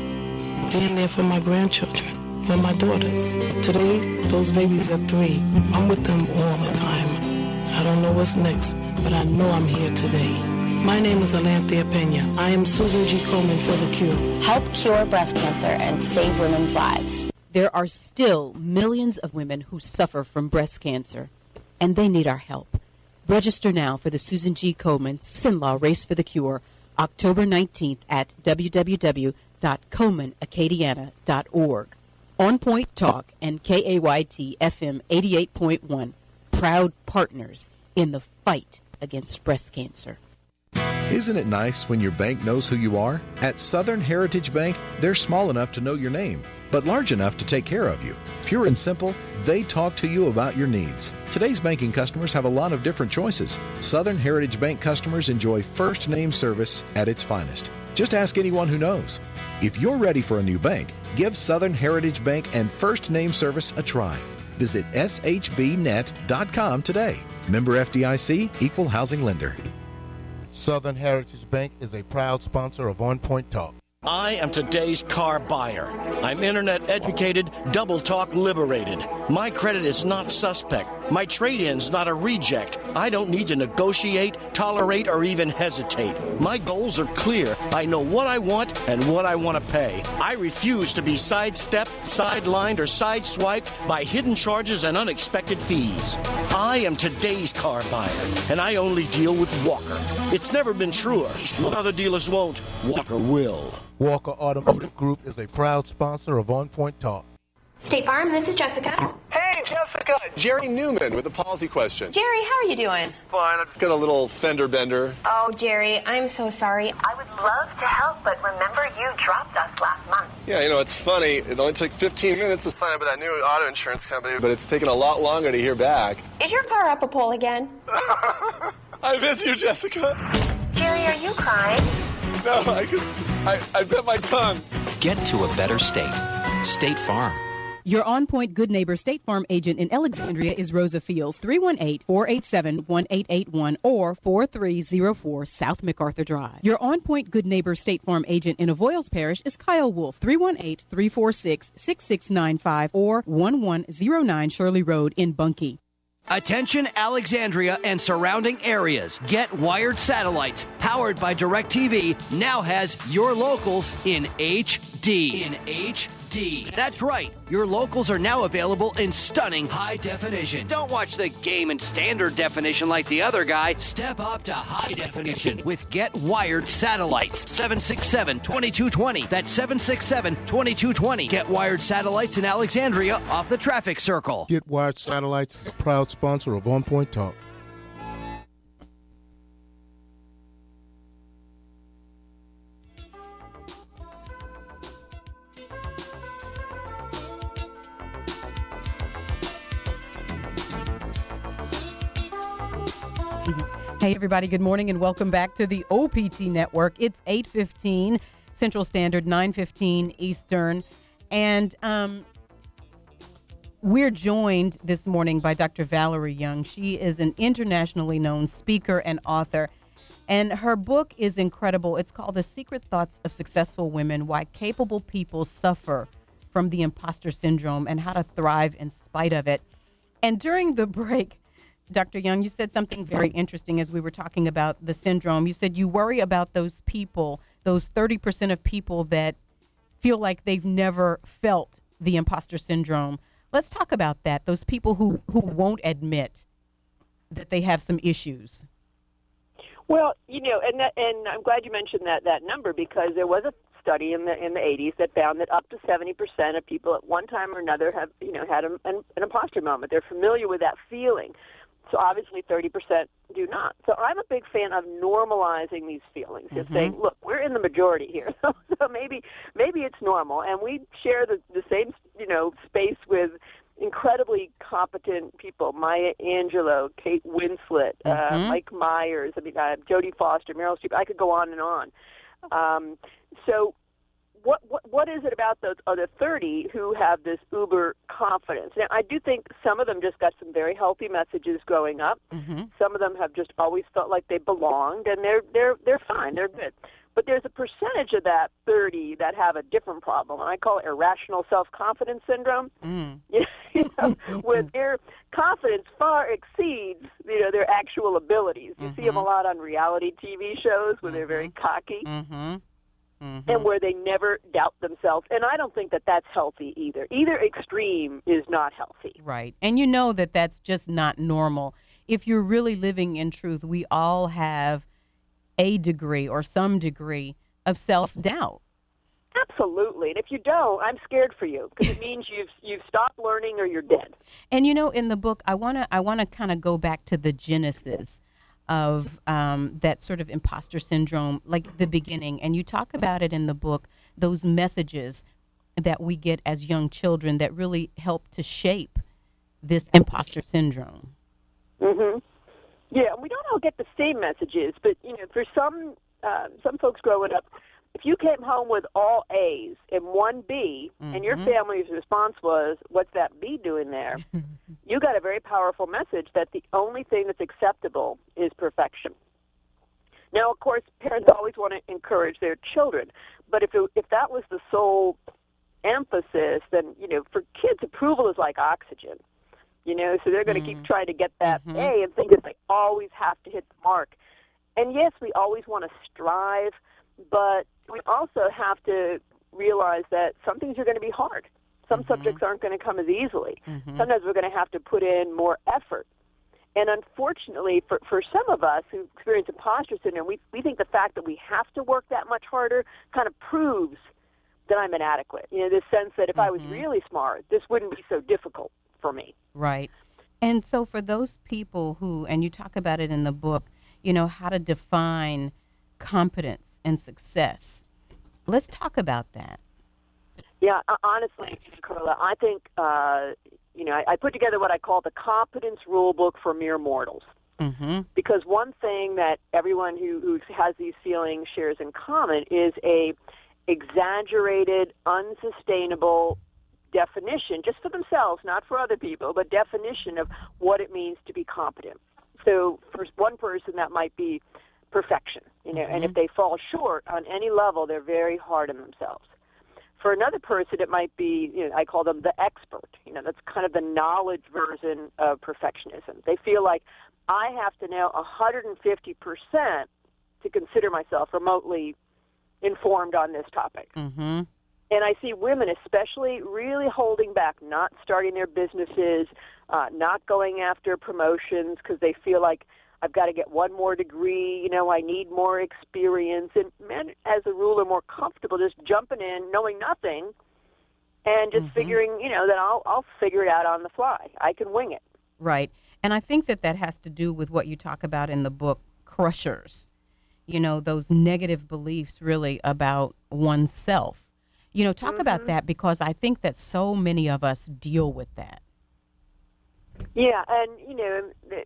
being there for my grandchildren, for my daughters. Today, those babies are three. I'm with them all the time. I don't know what's next, but I know I'm here today. My name is Alanthea Pena. I am Susan G. Komen for the Cure. Help cure breast cancer and save women's lives. There are still millions of women who suffer from breast cancer, and they need our help. Register now for the Susan G. Komen Sinlaw Race for the Cure, October nineteenth at w w w dot komen acadiana dot org. On Point Talk and K A Y T F M eighty-eight point one, proud partners in the fight against breast cancer. Isn't it nice when your bank knows who you are? At Southern Heritage Bank, they're small enough to know your name, but large enough to take care of you. Pure and simple, they talk to you about your needs. Today's banking customers have a lot of different choices. Southern Heritage Bank customers enjoy first name service at its finest. Just ask anyone who knows. If you're ready for a new bank, give Southern Heritage Bank and first name service a try. Visit s h b net dot com today. Member F D I C, Equal Housing Lender. Southern Heritage Bank is a proud sponsor of On Point Talk. I am today's car buyer. I'm internet educated, double talk liberated. My credit is not suspect. My trade-in's not a reject. I don't need to negotiate, tolerate, or even hesitate. My goals are clear. I know what I want and what I want to pay. I refuse to be sidestepped, sidelined, or sideswiped by hidden charges and unexpected fees. I am today's car buyer, and I only deal with Walker. It's never been truer. What other dealers won't, Walker will. Walker Automotive Group is a proud sponsor of On Point Talk. State Farm, this is Jessica. Hey, Jessica! Jerry Newman with a policy question. Jerry, how are you doing? Fine, I just got a little fender bender. Oh, Jerry, I'm so sorry. I would love to help, but remember you dropped us last month. Yeah, you know, it's funny. It only took fifteen minutes to sign up with that new auto insurance company, but it's taken a lot longer to hear back. Is your car up a pole again? I miss you, Jessica. Jerry, are you crying? No, I, could, I, I bit my tongue. Get to a better state. State Farm. Your On Point Good Neighbor State Farm agent in Alexandria is Rosa Fields, three one eight, four eight seven, one eight eight one or four three zero four South MacArthur Drive. Your On Point Good Neighbor State Farm agent in Avoyles Parish is Kyle Wolf, three one eight, three four six, six six nine five or one one zero nine Shirley Road in Bunkie. Attention Alexandria and surrounding areas. Get Wired Satellites, powered by DirecTV, now has your locals in H D. In H D. That's right. Your locals are now available in stunning high definition. Don't watch the game in standard definition like the other guy. Step up to high definition with Get Wired Satellites. seven six seven, two two two zero. That's seven six seven, two two two zero. Get Wired Satellites in Alexandria off the traffic circle. Get Wired Satellites is a proud sponsor of On Point Talk. Hey, everybody. Good morning and welcome back to the O P T Network. It's eight fifteen Central Standard, nine fifteen Eastern. And um, we're joined this morning by Doctor Valerie Young. She is an internationally known speaker and author. And her book is incredible. It's called The Secret Thoughts of Successful Women, Why Capable People Suffer from the Imposter Syndrome and How to Thrive in Spite of It. And during the break, Doctor Young, you said something very interesting as we were talking about the syndrome. You said you worry about those people, those thirty percent of people that feel like they've never felt the imposter syndrome. Let's talk about that, those people who, who won't admit that they have some issues. Well, you know, and that, and I'm glad you mentioned that, that number, because there was a study in the in the eighties that found that up to seventy percent of people at one time or another have, you know, had a, an, an imposter moment. They're familiar with that feeling. So obviously thirty percent do not. So I'm a big fan of normalizing these feelings, mm-hmm. of saying, look, we're in the majority here, so maybe maybe it's normal. And we share the, the same, you know, space with incredibly competent people, Maya Angelou, Kate Winslet, mm-hmm. uh, Mike Myers, I mean, uh, Jodie Foster, Meryl Streep. I could go on and on. Um, so What, what what is it about those other thirty who have this uber confidence? Now, I do think some of them just got some very healthy messages growing up. Mm-hmm. Some of them have just always felt like they belonged, and they're they're they're fine, they're good. But there's a percentage of that thirty that have a different problem, and I call it irrational self-confidence syndrome. Mm. You know, where their confidence far exceeds, you know, their actual abilities. You Mm-hmm. see them a lot on reality T V shows where mm-hmm. they're very cocky. Mm-hmm. Mm-hmm. And where they never doubt themselves. And I don't think that that's healthy either. Either extreme is not healthy. Right. And you know that that's just not normal. If you're really living in truth, we all have a degree or some degree of self-doubt. Absolutely. And if you don't, I'm scared for you, because it means you've you've stopped learning or you're dead. And you know, in the book, I want to I want to kind of go back to the genesis of um, that sort of imposter syndrome, like the beginning. And you talk about it in the book, those messages that we get as young children that really help to shape this imposter syndrome. Mm-hmm. Yeah, we don't all get the same messages, but, you know, for some uh, some folks growing up, if you came home with all A's and one B, mm-hmm. and your family's response was, what's that B doing there? You got a very powerful message that the only thing that's acceptable is perfection. Now, of course, parents always want to encourage their children, but if it, if that was the sole emphasis, then, you know, for kids, approval is like oxygen. You know, so they're going to mm-hmm. keep trying to get that mm-hmm. A and think that they always have to hit the mark. And yes, we always want to strive, but we also have to realize that some things are going to be hard. Some mm-hmm. subjects aren't going to come as easily. Mm-hmm. Sometimes we're going to have to put in more effort. And unfortunately, for, for some of us who experience imposter syndrome, we, we think the fact that we have to work that much harder kind of proves that I'm inadequate. You know, this sense that if mm-hmm. I was really smart, this wouldn't be so difficult for me. Right. And so for those people who, and you talk about it in the book, you know, how to define competence and success. Let's talk about that. Yeah, honestly, Carla, I think, uh, you know, I, I put together what I call the competence rule book for mere mortals. Mm-hmm. Because one thing that everyone who, who has these feelings shares in common is a exaggerated, unsustainable definition, just for themselves, not for other people, but definition of what it means to be competent. So for one person, that might be perfection, you know, mm-hmm. and if they fall short on any level, they're very hard on themselves. For another person, it might be, you know, I call them the expert. You know, that's kind of the knowledge version of perfectionism. They feel like I have to know one hundred fifty percent to consider myself remotely informed on this topic. Mm-hmm. And I see women especially really holding back, not starting their businesses, uh, not going after promotions because they feel like I've got to get one more degree, you know, I need more experience. And men, as a rule, are more comfortable just jumping in, knowing nothing, and just mm-hmm. figuring, you know, that I'll, I'll figure it out on the fly. I can wing it. Right. And I think that that has to do with what you talk about in the book, crushers. You know, those negative beliefs really about oneself. You know, talk mm-hmm. about that, because I think that so many of us deal with that. Yeah, and, you know,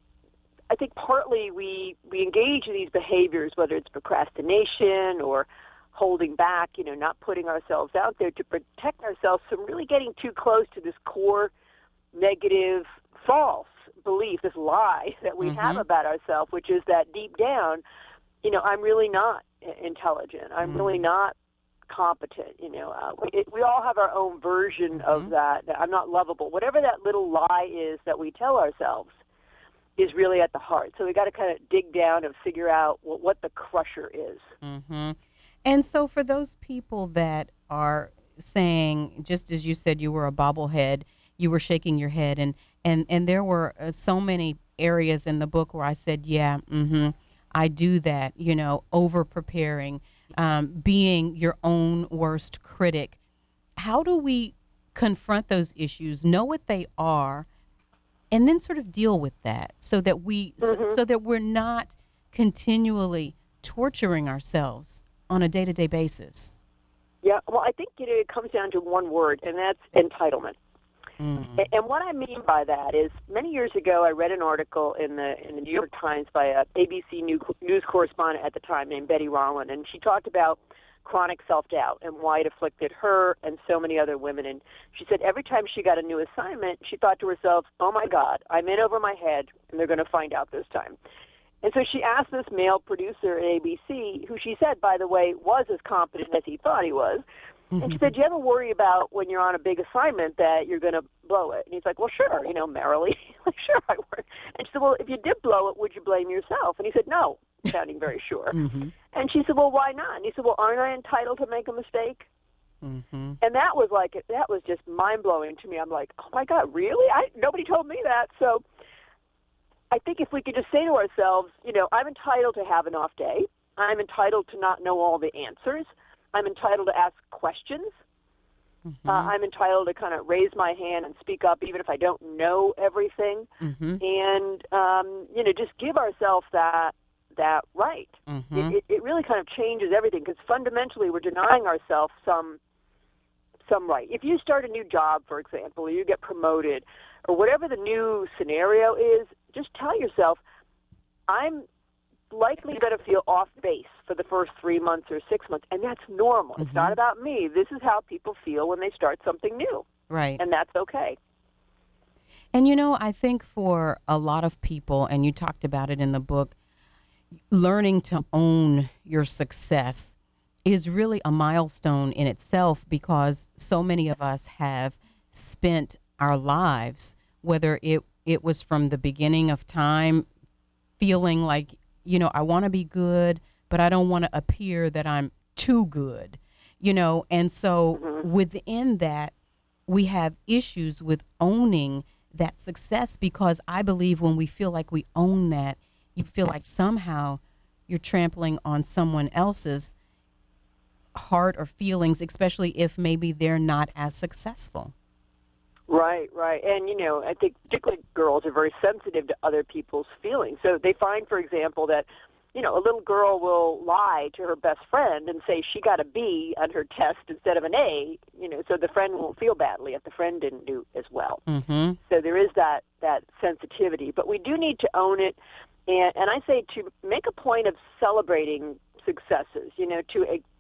I think partly we, we engage in these behaviors, whether it's procrastination or holding back, you know, not putting ourselves out there to protect ourselves from really getting too close to this core negative, false belief, this lie that we mm-hmm. have about ourselves, which is that deep down, you know, I'm really not intelligent. I'm mm-hmm. really not competent. You know, uh, we, it, we all have our own version mm-hmm. of that, that I'm not lovable. Whatever that little lie is that we tell ourselves is really at the heart. So we got to kind of dig down and figure out what, what the crusher is. Mm-hmm. And so for those people that are saying, just as you said, you were a bobblehead, you were shaking your head, and, and, and there were uh, so many areas in the book where I said, yeah, mm-hmm, I do that, you know, over-preparing, um, being your own worst critic. How do we confront those issues, know what they are, and then sort of deal with that so that we mm-hmm. so, so that we're not continually torturing ourselves on a day-to-day basis? Yeah, well, I think you know, it comes down to one word, and that's entitlement. Mm-hmm. And what I mean by that is, many years ago, I read an article in the in the New York Times by a A B C news correspondent at the time named Betty Rollin, and she talked about chronic self-doubt and why it afflicted her and so many other women. And she said every time she got a new assignment, she thought to herself, oh, my God, I'm in over my head, and they're going to find out this time. And so she asked this male producer at A B C, who she said, by the way, was as competent as he thought he was. Mm-hmm. And she said, do you ever worry about when you're on a big assignment that you're going to blow it? And he's like, well, sure, you know, merrily. like, sure, I worry. And she said, well, if you did blow it, would you blame yourself? And he said, no, sounding very sure. Mm-hmm. And she said, well, why not? And he said, well, aren't I entitled to make a mistake? Mm-hmm. And that was like, that was just mind-blowing to me. I'm like, oh, my God, really? I Nobody told me that. So I think if we could just say to ourselves, you know, I'm entitled to have an off day. I'm entitled to not know all the answers. I'm entitled to ask questions. Mm-hmm. Uh, I'm entitled to kind of raise my hand and speak up even if I don't know everything. Mm-hmm. And, um, you know, just give ourselves that that right. Mm-hmm. It, it, it really kind of changes everything, because fundamentally we're denying ourselves some some right. If you start a new job, for example, or you get promoted, or whatever the new scenario is, just tell yourself, I'm likely going to feel off base for the first three months or six months, and that's normal. Mm-hmm. It's not about me. This is how people feel when they start something new. Right. And that's okay. And, you know, I think for a lot of people, and you talked about it in the book, learning to own your success is really a milestone in itself, because so many of us have spent our lives, whether it, it was from the beginning of time, feeling like, you know, I want to be good, but I don't want to appear that I'm too good, you know. And so mm-hmm. within that, we have issues with owning that success, because I believe when we feel like we own that, you feel like somehow you're trampling on someone else's heart or feelings, especially if maybe they're not as successful. Right, right. And, you know, I think particularly girls are very sensitive to other people's feelings. So they find, for example, that, you know, a little girl will lie to her best friend and say she got a B on her test instead of an A, you know, so the friend won't feel badly if the friend didn't do as well. Mm-hmm. So there is that, that sensitivity. But we do need to own it. And, and I say to make a point of celebrating successes, you know, to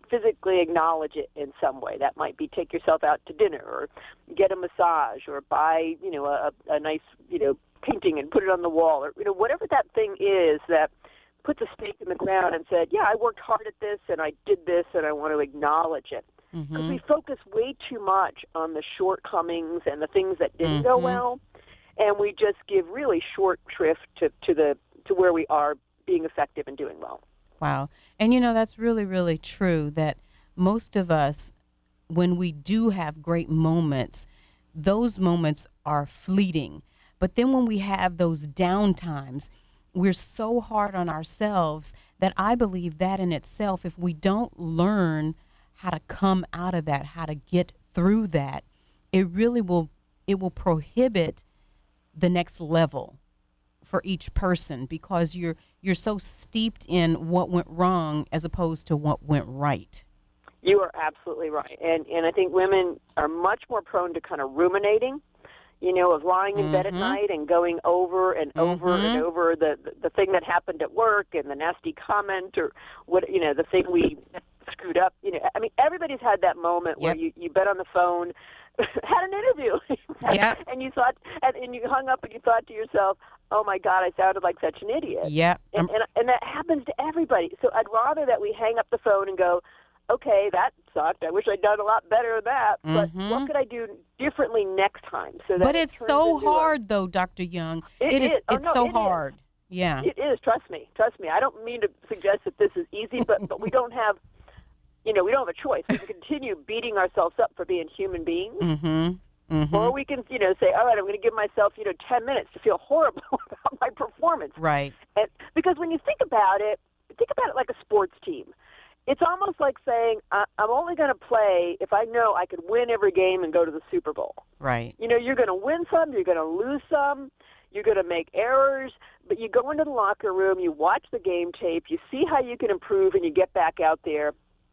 physically acknowledge it in some way. That might be take yourself out to dinner, or get a massage, or buy, you know, a, a nice, you know, painting and put it on the wall, or, you know, whatever that thing is that puts a stake in the ground and said, yeah, I worked hard at this and I did this and I want to acknowledge it. Because Mm-hmm. we focus way too much on the shortcomings and the things that didn't go Mhm. well, and we just give really short shrift to, to the to where we are being effective and doing well. Wow. And you know, that's really, really true that most of us, when we do have great moments, those moments are fleeting. But then when we have those down times, we're so hard on ourselves that I believe that in itself, if we don't learn how to come out of that, how to get through that, it really will, it will prohibit the next level for each person, because you're you're so steeped in what went wrong as opposed to what went right. You are absolutely right. And and I think women are much more prone to kind of ruminating, you know, of lying in bed at Mhm. night and going over and over and Mhm. over the, the the thing that happened at work and the nasty comment, or what, you know, the thing we screwed up. You know, I mean, everybody's had that moment where Yep. you, you bet on the phone, had an interview, Yep. and you thought, and, and you hung up and you thought to yourself, oh my God, I sounded like such an idiot. Yep. And, and and that happens to everybody. So I'd rather that we hang up the phone and go, okay, that sucked. I wish I'd done a lot better than that. But Mhm. what could I do differently next time? So that But it it's turns so into a- hard, though, Doctor Young. It it is. is. Oh, It's no, so it is. hard. Yeah. It is. Trust me. Trust me. I don't mean to suggest that this is easy, but but we don't have, you know, we don't have a choice. We can continue beating ourselves up for being human beings. Mm-hmm. Mm-hmm. Or we can, you know, say, all right, I'm going to give myself, you know, ten minutes to feel horrible about my performance. Right. And because when you think about it, think about it like a sports team. It's almost like saying, I- I'm only going to play if I know I could win every game and go to the Super Bowl. Right. You know, you're going to win some, you're going to lose some, you're going to make errors, but you go into the locker room, you watch the game tape, you see how you can improve, and you get back out there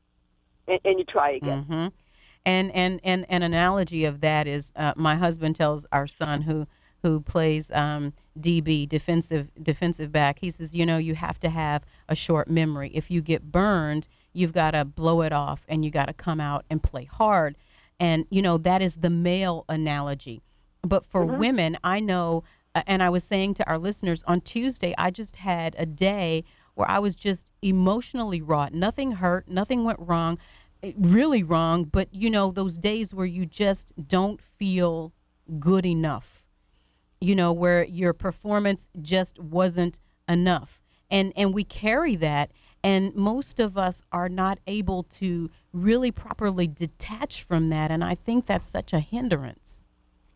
and, and you try again. Mm-hmm. And, and and an analogy of that is uh, my husband tells our son who who plays um, D B, defensive defensive back. He says, you know, you have to have a short memory. If you get burned, you've got to blow it off, and you got to come out and play hard. And you know, that is the male analogy. But for Mhm. women, I know, uh, and I was saying to our listeners on Tuesday, I just had a day where I was just emotionally wrought. Nothing hurt, nothing went wrong. Really wrong, but you know, those days where you just don't feel good enough, you know, where your performance just wasn't enough. And and we carry that, and most of us are not able to really properly detach from that, and I think that's such a hindrance.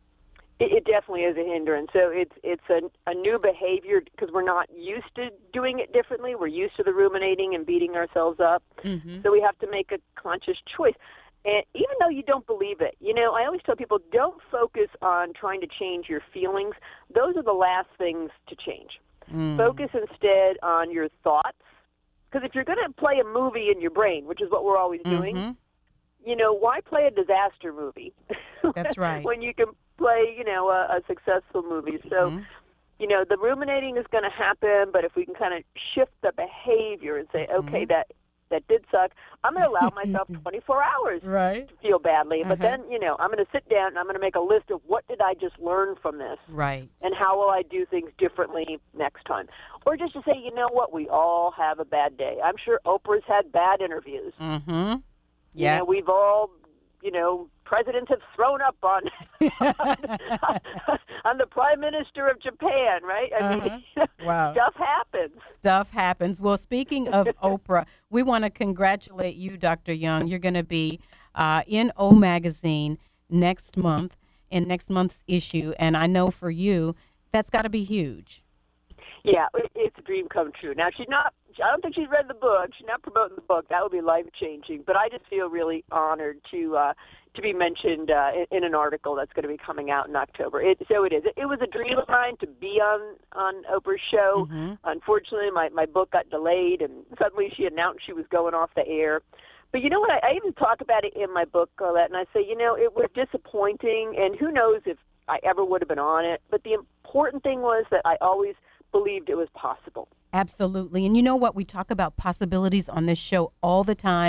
It, it definitely is a hindrance. So it's it's a, a new behavior because we're not used to doing it differently. We're used to the ruminating and beating ourselves up. Mm-hmm. So we have to make a conscious choice. And even though you don't believe it, you know, I always tell people, don't focus on trying to change your feelings. Those are the last things to change. Mm. Focus instead on your thoughts. Because if you're going to play a movie in your brain, which is what we're always doing, Mm-hmm. you know, why play a disaster movie? That's right. when you can play, you know, a, a successful movie. So, Mhm. you know, the ruminating is going to happen, but if we can kind of shift the behavior and say, okay, Mhm. that that did suck, I'm going to allow myself twenty-four hours Right. to feel badly. But Uh-huh. then, you know, I'm going to sit down and I'm going to make a list of what did I just learn from this Right. and how will I do things differently next time. Or just to say, you know what, we all have a bad day. I'm sure Oprah's had bad interviews. Mm-hmm. You Yeah. know, we've all, you know, presidents have thrown up on on the prime minister of Japan, right? I mean, Uh-huh. Wow. stuff happens. Stuff happens. Well, speaking of Oprah, we want to congratulate you, Doctor Young. You're going to be uh, in O Magazine next month, in next month's issue. And I know for you, that's got to be huge. Yeah, it, it's a dream come true. Now, she's not, I don't think she's read the book. She's not promoting the book. That would be life-changing. But I just feel really honored to uh, to be mentioned uh, in, in an article that's going to be coming out in October. It, so it is. It, it was a dream of mine to be on, on Oprah's show. Mm-hmm. Unfortunately, my, my book got delayed, and suddenly she announced she was going off the air. But you know what? I, I even talk about it in my book, Colette, and I say, you know, it was disappointing, and who knows if I ever would have been on it. But the important thing was that I always believed it was possible. Absolutely. And you know what? We talk about possibilities on this show all the time.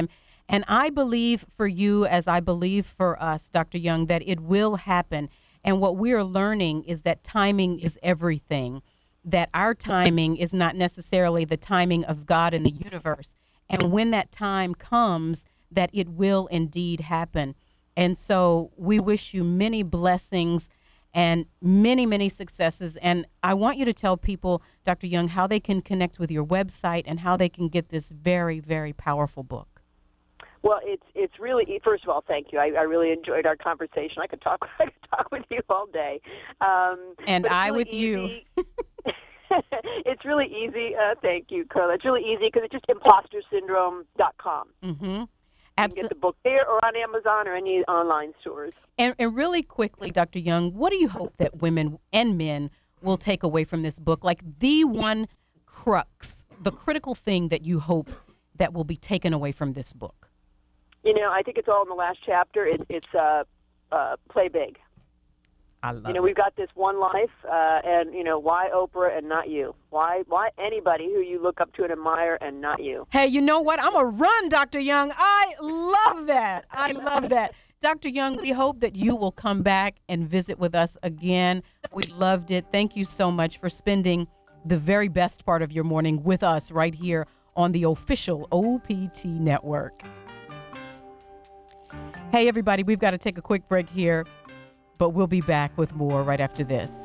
And I believe for you, as I believe for us, Doctor Young, that it will happen. And what we are learning is that timing is everything, that our timing is not necessarily the timing of God in the universe. And when that time comes, that it will indeed happen. And so we wish you many blessings and many, many successes. And I want you to tell people, Doctor Young, how they can connect with your website and how they can get this very, very powerful book. Well, it's it's really, first of all, thank you. I, I really enjoyed our conversation. I could talk I could talk with you all day. Um, and I really with easy. you. It's really easy. Uh, thank you, Carla. It's really easy because it's just imposter syndrome dot com. Mm-hmm. You can get the book there or on Amazon or any online stores. And, and really quickly, Doctor Young, what do you hope that women and men will take away from this book? Like the one crux, the critical thing that you hope that will be taken away from this book? You know, I think it's all in the last chapter. It, it's uh, uh, play big. I love You know, it. we've got this one life, uh, and, you know, why Oprah and not you? Why why anybody who you look up to and admire and not you? Hey, you know what? I'm a run, Doctor Young. I love that. I love that. Doctor Young, we hope that you will come back and visit with us again. We loved it. Thank you so much for spending the very best part of your morning with us right here on the official O P T Network. Hey, everybody, we've got to take a quick break here, but we'll be back with more right after this.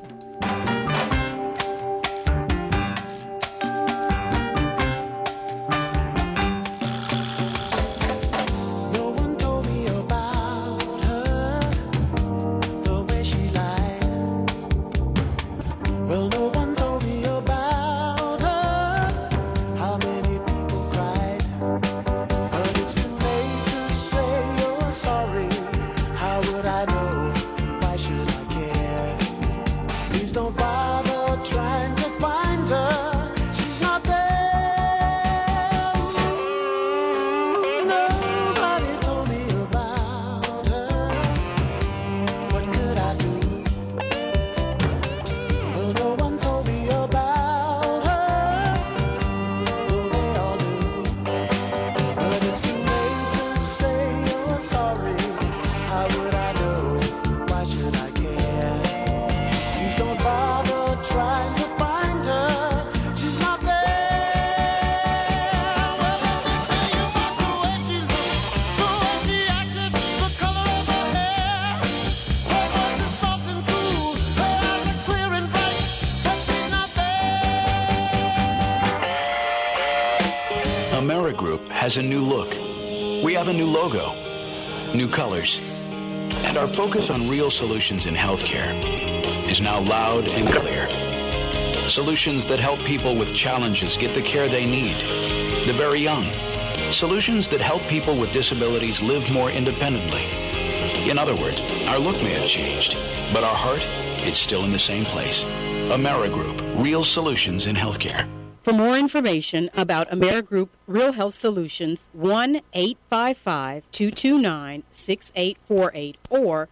AmeriGroup has a new look. We have a new logo, new colors, and our focus on real solutions in healthcare is now loud and clear. Solutions that help people with challenges get the care they need, the very young. Solutions that help people with disabilities live more independently. In other words, our look may have changed, but our heart is still in the same place. AmeriGroup, real solutions in healthcare. For more information about AmeriGroup Real Health Solutions, one eight five five, two two nine, six eight four eight or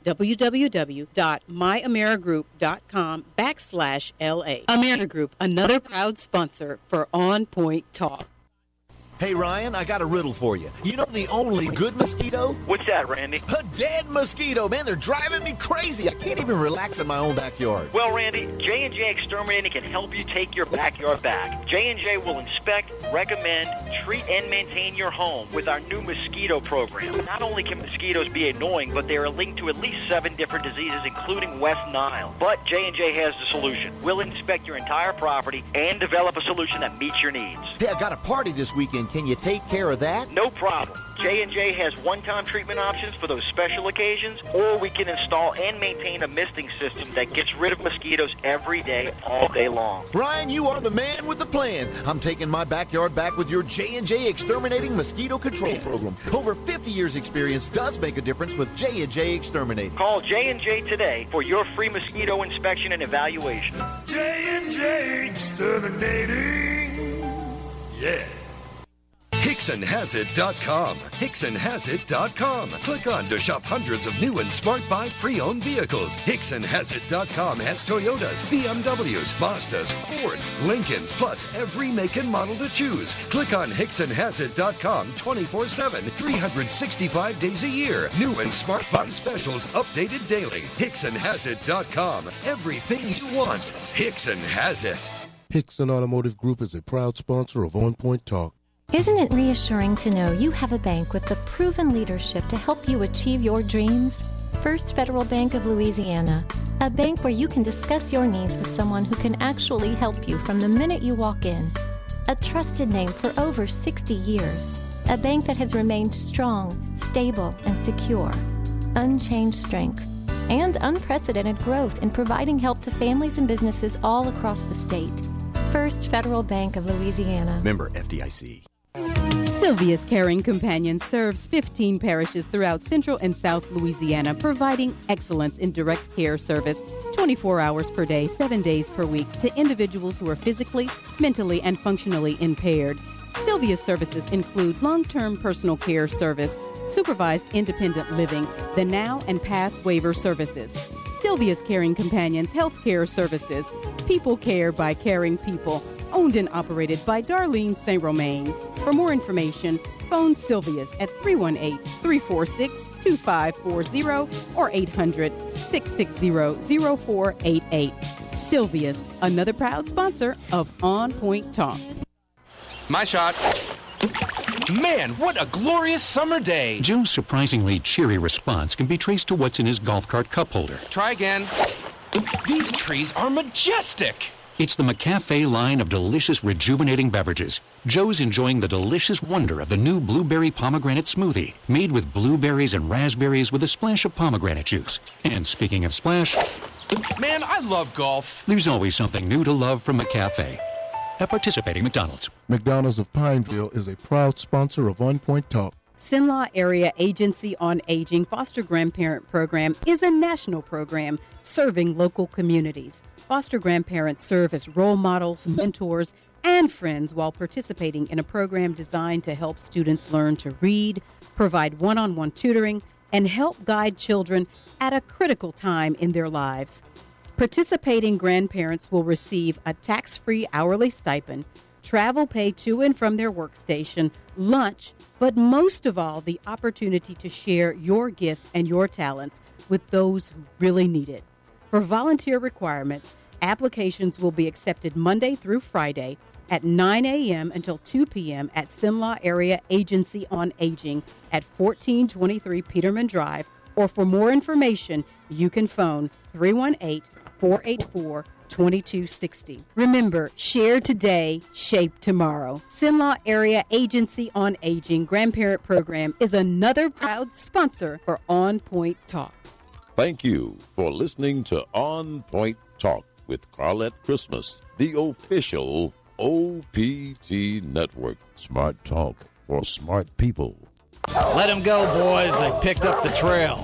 www.myamerigroup.com backslash LA. AmeriGroup, another proud sponsor for On Point Talk. Hey, Ryan, I got a riddle for you. You know the only good mosquito? What's that, Randy? A dead mosquito, man. They're driving me crazy. I can't even relax in my own backyard. Well, Randy, J and J Exterminating can help you take your backyard back. J and J will inspect, recommend, treat, and maintain your home with our new mosquito program. Not only can mosquitoes be annoying, but they are linked to at least seven different diseases, including West Nile. But J and J has the solution. We'll inspect your entire property and develop a solution that meets your needs. Hey, I got a party this weekend. Can you take care of that? No problem. J and J has one-time treatment options for those special occasions, or we can install and maintain a misting system that gets rid of mosquitoes every day, all day long. Ryan, you are the man with the plan. I'm taking my backyard back with your J and J Exterminating Mosquito Control Program. Over fifty years experience does make a difference with J and J Exterminating. Call J and J today for your free mosquito inspection and evaluation. J and J Exterminating. Yeah. Here Hickson Has It dot com. Hickson Has It dot com. Click on to shop hundreds of new and smart buy pre-owned vehicles. Hickson Has It dot com has Toyotas, B M Ws, Mazdas, Fords, Lincolns, plus every make and model to choose. Click on Hickson Has It dot com twenty-four seven, three hundred sixty-five days a year. New and smart buy specials updated daily. Hickson Has It dot com. Everything you want. Hickson has it. Hickson Automotive Group is a proud sponsor of On Point Talk. Isn't it reassuring to know you have a bank with the proven leadership to help you achieve your dreams? First Federal Bank of Louisiana, a bank where you can discuss your needs with someone who can actually help you from the minute you walk in. A trusted name for over sixty years, a bank that has remained strong, stable, and secure. Unchanged strength and unprecedented growth in providing help to families and businesses all across the state. First Federal Bank of Louisiana. Member F D I C. Sylvia's Caring Companion serves fifteen parishes throughout Central and South Louisiana, providing excellence in direct care service twenty-four hours per day, seven days per week to individuals who are physically, mentally, and functionally impaired. Sylvia's services include long-term personal care service, supervised independent living, the now and past waiver services. Sylvia's Caring Companions Healthcare Services, people care by caring people, owned and operated by Darlene Saint Romain. For more information, phone Sylvia's at three one eight, three four six, two five four zero or eight hundred, six six zero, zero four eight eight. Sylvia's, another proud sponsor of On Point Talk. My shot. Man, what a glorious summer day! Joe's surprisingly cheery response can be traced to what's in his golf cart cup holder. Try again. These trees are majestic! It's the McCafe line of delicious, rejuvenating beverages. Joe's enjoying the delicious wonder of the new blueberry pomegranate smoothie, made with blueberries and raspberries with a splash of pomegranate juice. And speaking of splash... Man, I love golf. There's always something new to love from McCafe. At participating McDonald's. McDonald's of Pineville is a proud sponsor of On Point Talk. Cenla Area Agency on Aging Foster Grandparent Program is a national program serving local communities. Foster grandparents serve as role models, mentors, and friends while participating in a program designed to help students learn to read, provide one-on-one tutoring, and help guide children at a critical time in their lives. Participating grandparents will receive a tax-free hourly stipend, travel pay to and from their workstation, lunch, but most of all, the opportunity to share your gifts and your talents with those who really need it. For volunteer requirements, applications will be accepted Monday through Friday at nine a.m. until two p.m. at Cenla Area Agency on Aging at fourteen twenty-three Peterman Drive, or for more information, you can phone three one eight, four eight four, two two six zero. Remember, share today, shape tomorrow. Cenla Area Agency on Aging Grandparent Program is another proud sponsor for On Point Talk. Thank you for listening to On Point Talk with Carlette Christmas, the official O P T Network. Smart talk for smart people. Let them go, boys. They picked up the trail.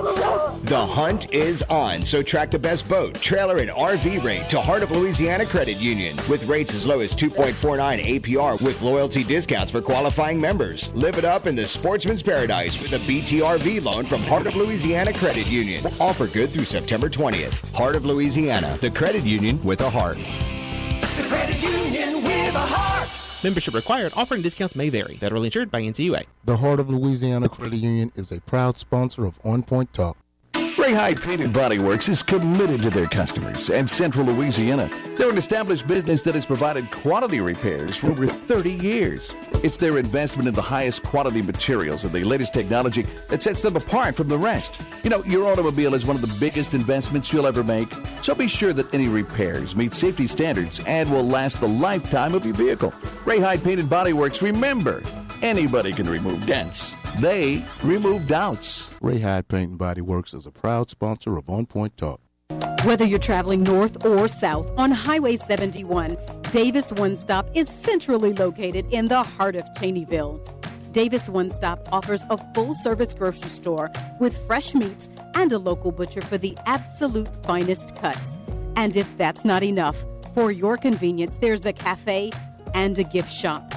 The hunt is on, so track the best boat, trailer, and R V rate to Heart of Louisiana Credit Union with rates as low as two point four nine A P R with loyalty discounts for qualifying members. Live it up in the sportsman's paradise with a B T R V loan from Heart of Louisiana Credit Union. Offer good through September twentieth. Heart of Louisiana, the credit union with a heart. The credit union with a heart. Membership required. Offer and discounts may vary. Federally insured by N C U A. The Heart of Louisiana Credit Union is a proud sponsor of On Point Talk. Ray Hyde Paint and Body Works is committed to their customers and Central Louisiana. They're an established business that has provided quality repairs for over thirty years. It's their investment in the highest quality materials and the latest technology that sets them apart from the rest. You know, your automobile is one of the biggest investments you'll ever make, so be sure that any repairs meet safety standards and will last the lifetime of your vehicle. Ray Hyde Paint and Body Works, remember, anybody can remove dents. They remove doubts. Ray Hyde Paint and Body Works is a proud sponsor of On Point Talk. Whether you're traveling north or south on Highway seventy-one, Davis One Stop is centrally located in the heart of Cheneyville. Davis One Stop offers a full-service grocery store with fresh meats and a local butcher for the absolute finest cuts. And if that's not enough, for your convenience, there's a cafe and a gift shop.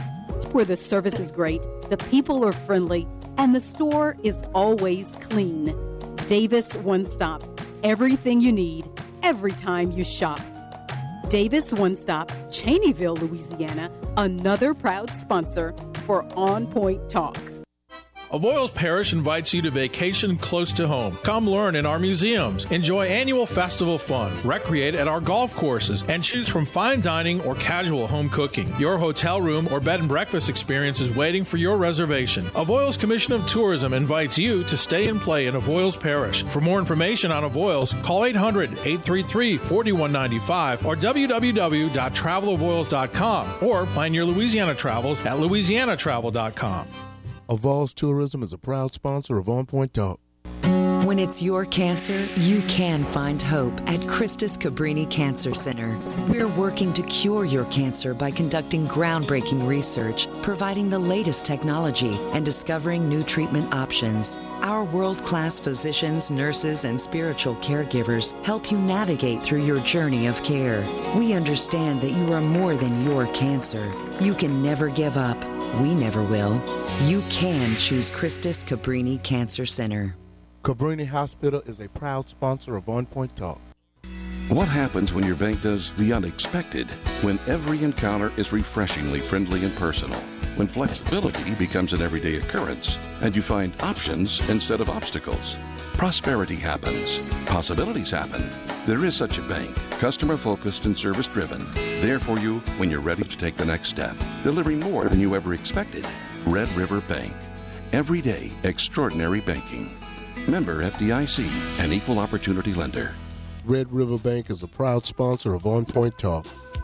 where the service is great, the people are friendly, and the store is always clean. Davis One Stop. Everything you need, every time you shop. Davis One Stop, Cheneyville, Louisiana, another proud sponsor for On Point Talk. Avoyelles Parish invites you to vacation close to home. Come learn in our museums, enjoy annual festival fun, recreate at our golf courses, and choose from fine dining or casual home cooking. Your hotel room or bed and breakfast experience is waiting for your reservation. Avoyelles Commission of Tourism invites you to stay and play in Avoyelles Parish. For more information on Avoyelles, call eight hundred, eight three three, four one nine five or w w w dot travel avoyelles dot com or plan your Louisiana travels at louisiana travel dot com. Avoyelles Tourism is a proud sponsor of On Point Talk. When it's your cancer, you can find hope at Christus Cabrini Cancer Center. We're working to cure your cancer by conducting groundbreaking research, providing the latest technology, and discovering new treatment options. Our world-class physicians, nurses, and spiritual caregivers help you navigate through your journey of care. We understand that you are more than your cancer. You can never give up. We never will. You can choose Christus Cabrini Cancer Center. Cabrini Hospital is a proud sponsor of On Point Talk. What happens when your bank does the unexpected? When every encounter is refreshingly friendly and personal? When flexibility becomes an everyday occurrence and you find options instead of obstacles? Prosperity happens. Possibilities happen. There is such a bank, customer-focused and service-driven, there for you when you're ready to take the next step, delivering more than you ever expected. Red River Bank. Everyday extraordinary banking. Member F D I C, an equal opportunity lender. Red River Bank is a proud sponsor of On Point Talk.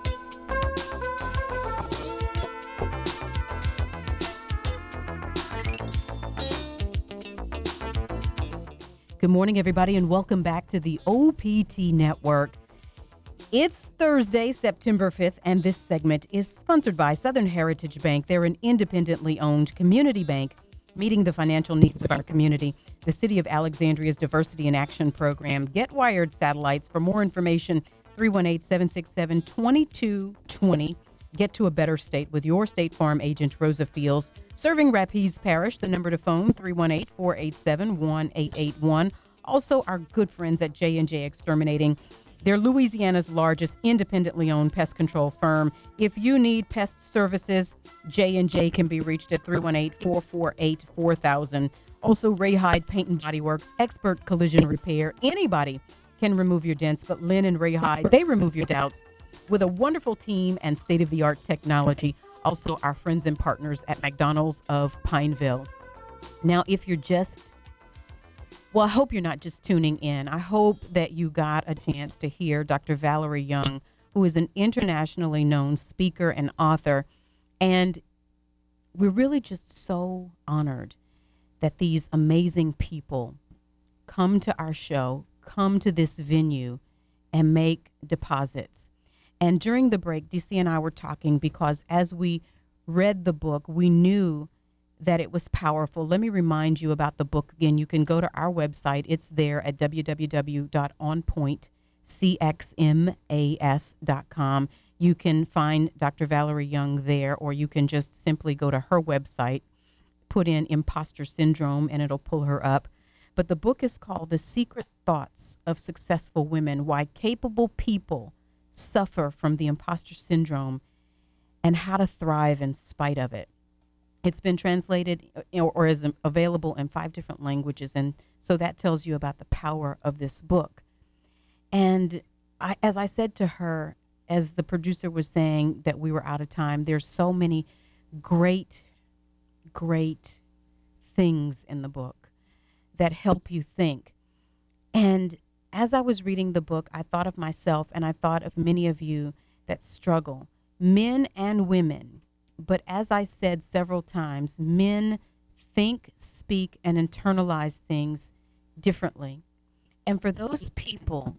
Good morning, everybody, and welcome back to the O P T Network. It's Thursday, September fifth, and this segment is sponsored by Southern Heritage Bank. They're an independently owned community bank meeting the financial needs of our community. The City of Alexandria's Diversity in Action program. Get Wired Satellites. For more information, three one eight, seven six seven, two two two zero. Get to a better state with your State Farm agent, Rosa Fields. Serving Rapides Parish, the number to phone, three one eight, four eight seven, one eight eight one. Also, our good friends at J and J Exterminating. They're Louisiana's largest independently owned pest control firm. If you need pest services, J and J can be reached at three one eight, four four eight, four thousand. Also, Ray Hyde Paint and Body Works, expert collision repair. Anybody can remove your dents, but Lynn and Ray Hyde, they remove your doubts with a wonderful team and state-of-the-art technology. Also, our friends and partners at McDonald's of Pineville. Now, if you're just Well, I hope you're not just tuning in. I hope that you got a chance to hear Doctor Valerie Young, who is an internationally known speaker and author. And we're really just so honored that these amazing people come to our show, come to this venue, and make deposits. And during the break, D C and I were talking because as we read the book, we knew that it was powerful. Let me remind you about the book again. You can go to our website. It's there at w w w dot on point c x m a s dot com. You can find Doctor Valerie Young there, or you can just simply go to her website, put in imposter syndrome, and it'll pull her up. But the book is called The Secret Thoughts of Successful Women, Why Capable People Suffer from the Imposter Syndrome and How to Thrive in Spite of It. It's been translated or, or is available in five different languages, and so that tells you about the power of this book. And I, as I said to her, as the producer was saying that we were out of time, there's so many great, great things in the book that help you think. And as I was reading the book, I thought of myself, and I thought of many of you that struggle, men and women. But as I said several times, men think, speak, and internalize things differently. And for those people,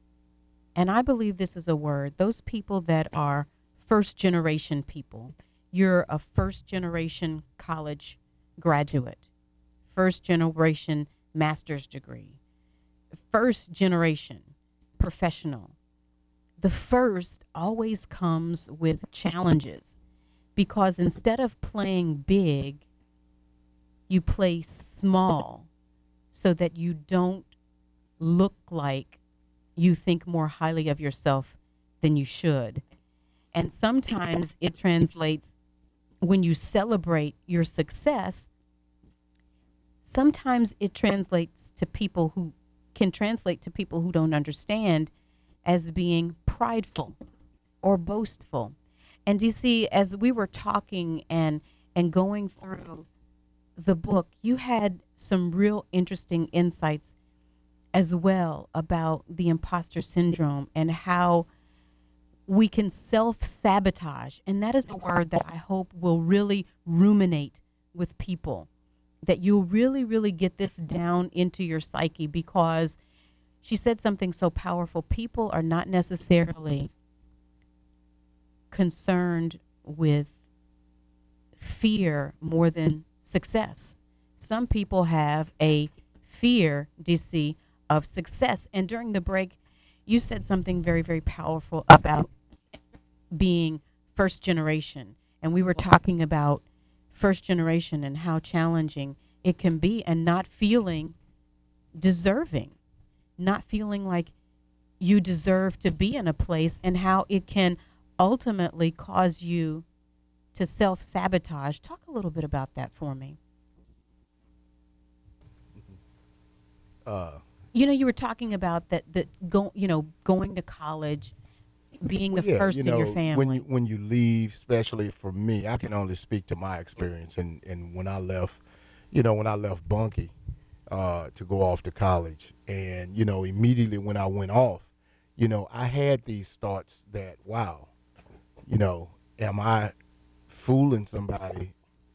and I believe this is a word, those people that are first generation people, you're a first generation college graduate, first generation master's degree, first generation professional. The first always comes with challenges. because instead of playing big, you play small so that you don't look like you think more highly of yourself than you should. And sometimes it translates when you celebrate your success, sometimes it translates to people who can translate to people who don't understand as being prideful or boastful. And you see, as we were talking and and going through the book, you had some real interesting insights as well about the imposter syndrome and how we can self-sabotage. And that is a word that I hope will really ruminate with people, that you'll really, really get this down into your psyche, because she said something so powerful. People are not necessarily concerned with fear more than success. Some people have a fear, D C, of success. And during the break, you said something very, very powerful about being first generation. And we were talking about first generation and how challenging it can be, and not feeling deserving, not feeling like you deserve to be in a place, and how it can ultimately cause you to self-sabotage. Talk a little bit about that for me. Uh, you know, you were talking about that, that go, you know, going to college, being the yeah, first you know, in your family. When you, when you leave, especially for me, I can only speak to my experience. And, and when I left, you know, when I left Bunkie uh, to go off to college, and, you know, immediately when I went off, you know, I had these thoughts that, wow, you know, am I fooling somebody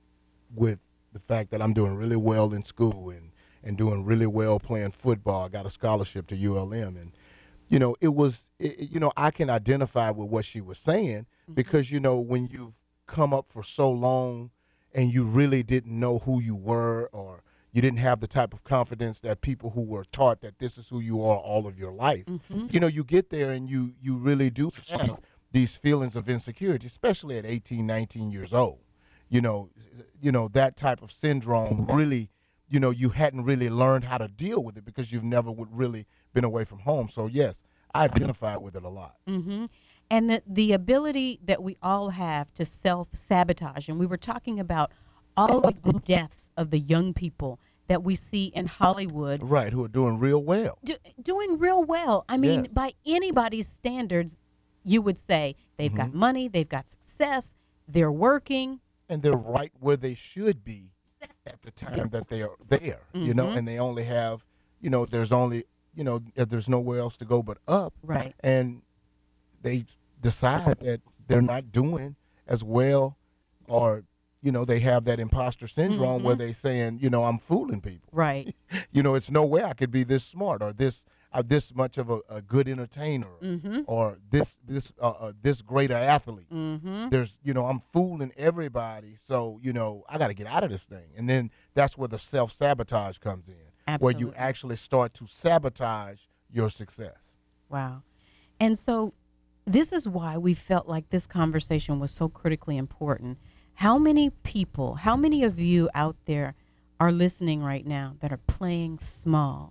with the fact that I'm doing really well in school and, and doing really well playing football? I got a scholarship to U L M, and you know, it was, it, you know, I can identify with what she was saying, mm-hmm. because, you know, when you've come up for so long and you really didn't know who you were, or you didn't have the type of confidence that people who were taught that this is who you are all of your life, mm-hmm. you know, you get there and you, you really do have these feelings of insecurity, especially at eighteen, nineteen years old. You know, you know, that type of syndrome really, you know, you hadn't really learned how to deal with it because you've never would really been away from home. So yes, I identify with it a lot. Mm-hmm. And the, the ability that we all have to self-sabotage. And we were talking about all of the deaths of the young people that we see in Hollywood. Right, who are doing real well. Do, doing real well. I mean, yes. by anybody's standards, you would say they've mm-hmm. got money, they've got success, they're working. And they're right where they should be at the time that they are there, mm-hmm. you know, and they only have, you know, there's only, you know, there's nowhere else to go but up. Right. And they decide that they're not doing as well, or, you know, they have that imposter syndrome mm-hmm. where they're saying, you know, I'm fooling people. Right. You know, it's no way I could be this smart, or this uh, this much of a, a good entertainer, mm-hmm. or this this uh, uh, this greater athlete. Mm-hmm. There's, you know, I'm fooling everybody, so, you know, I got to get out of this thing. And then that's where the self-sabotage comes in. Absolutely. Where you actually start to sabotage your success. Wow. And so this is why we felt like this conversation was so critically important. How many people, how many of you out there are listening right now that are playing small,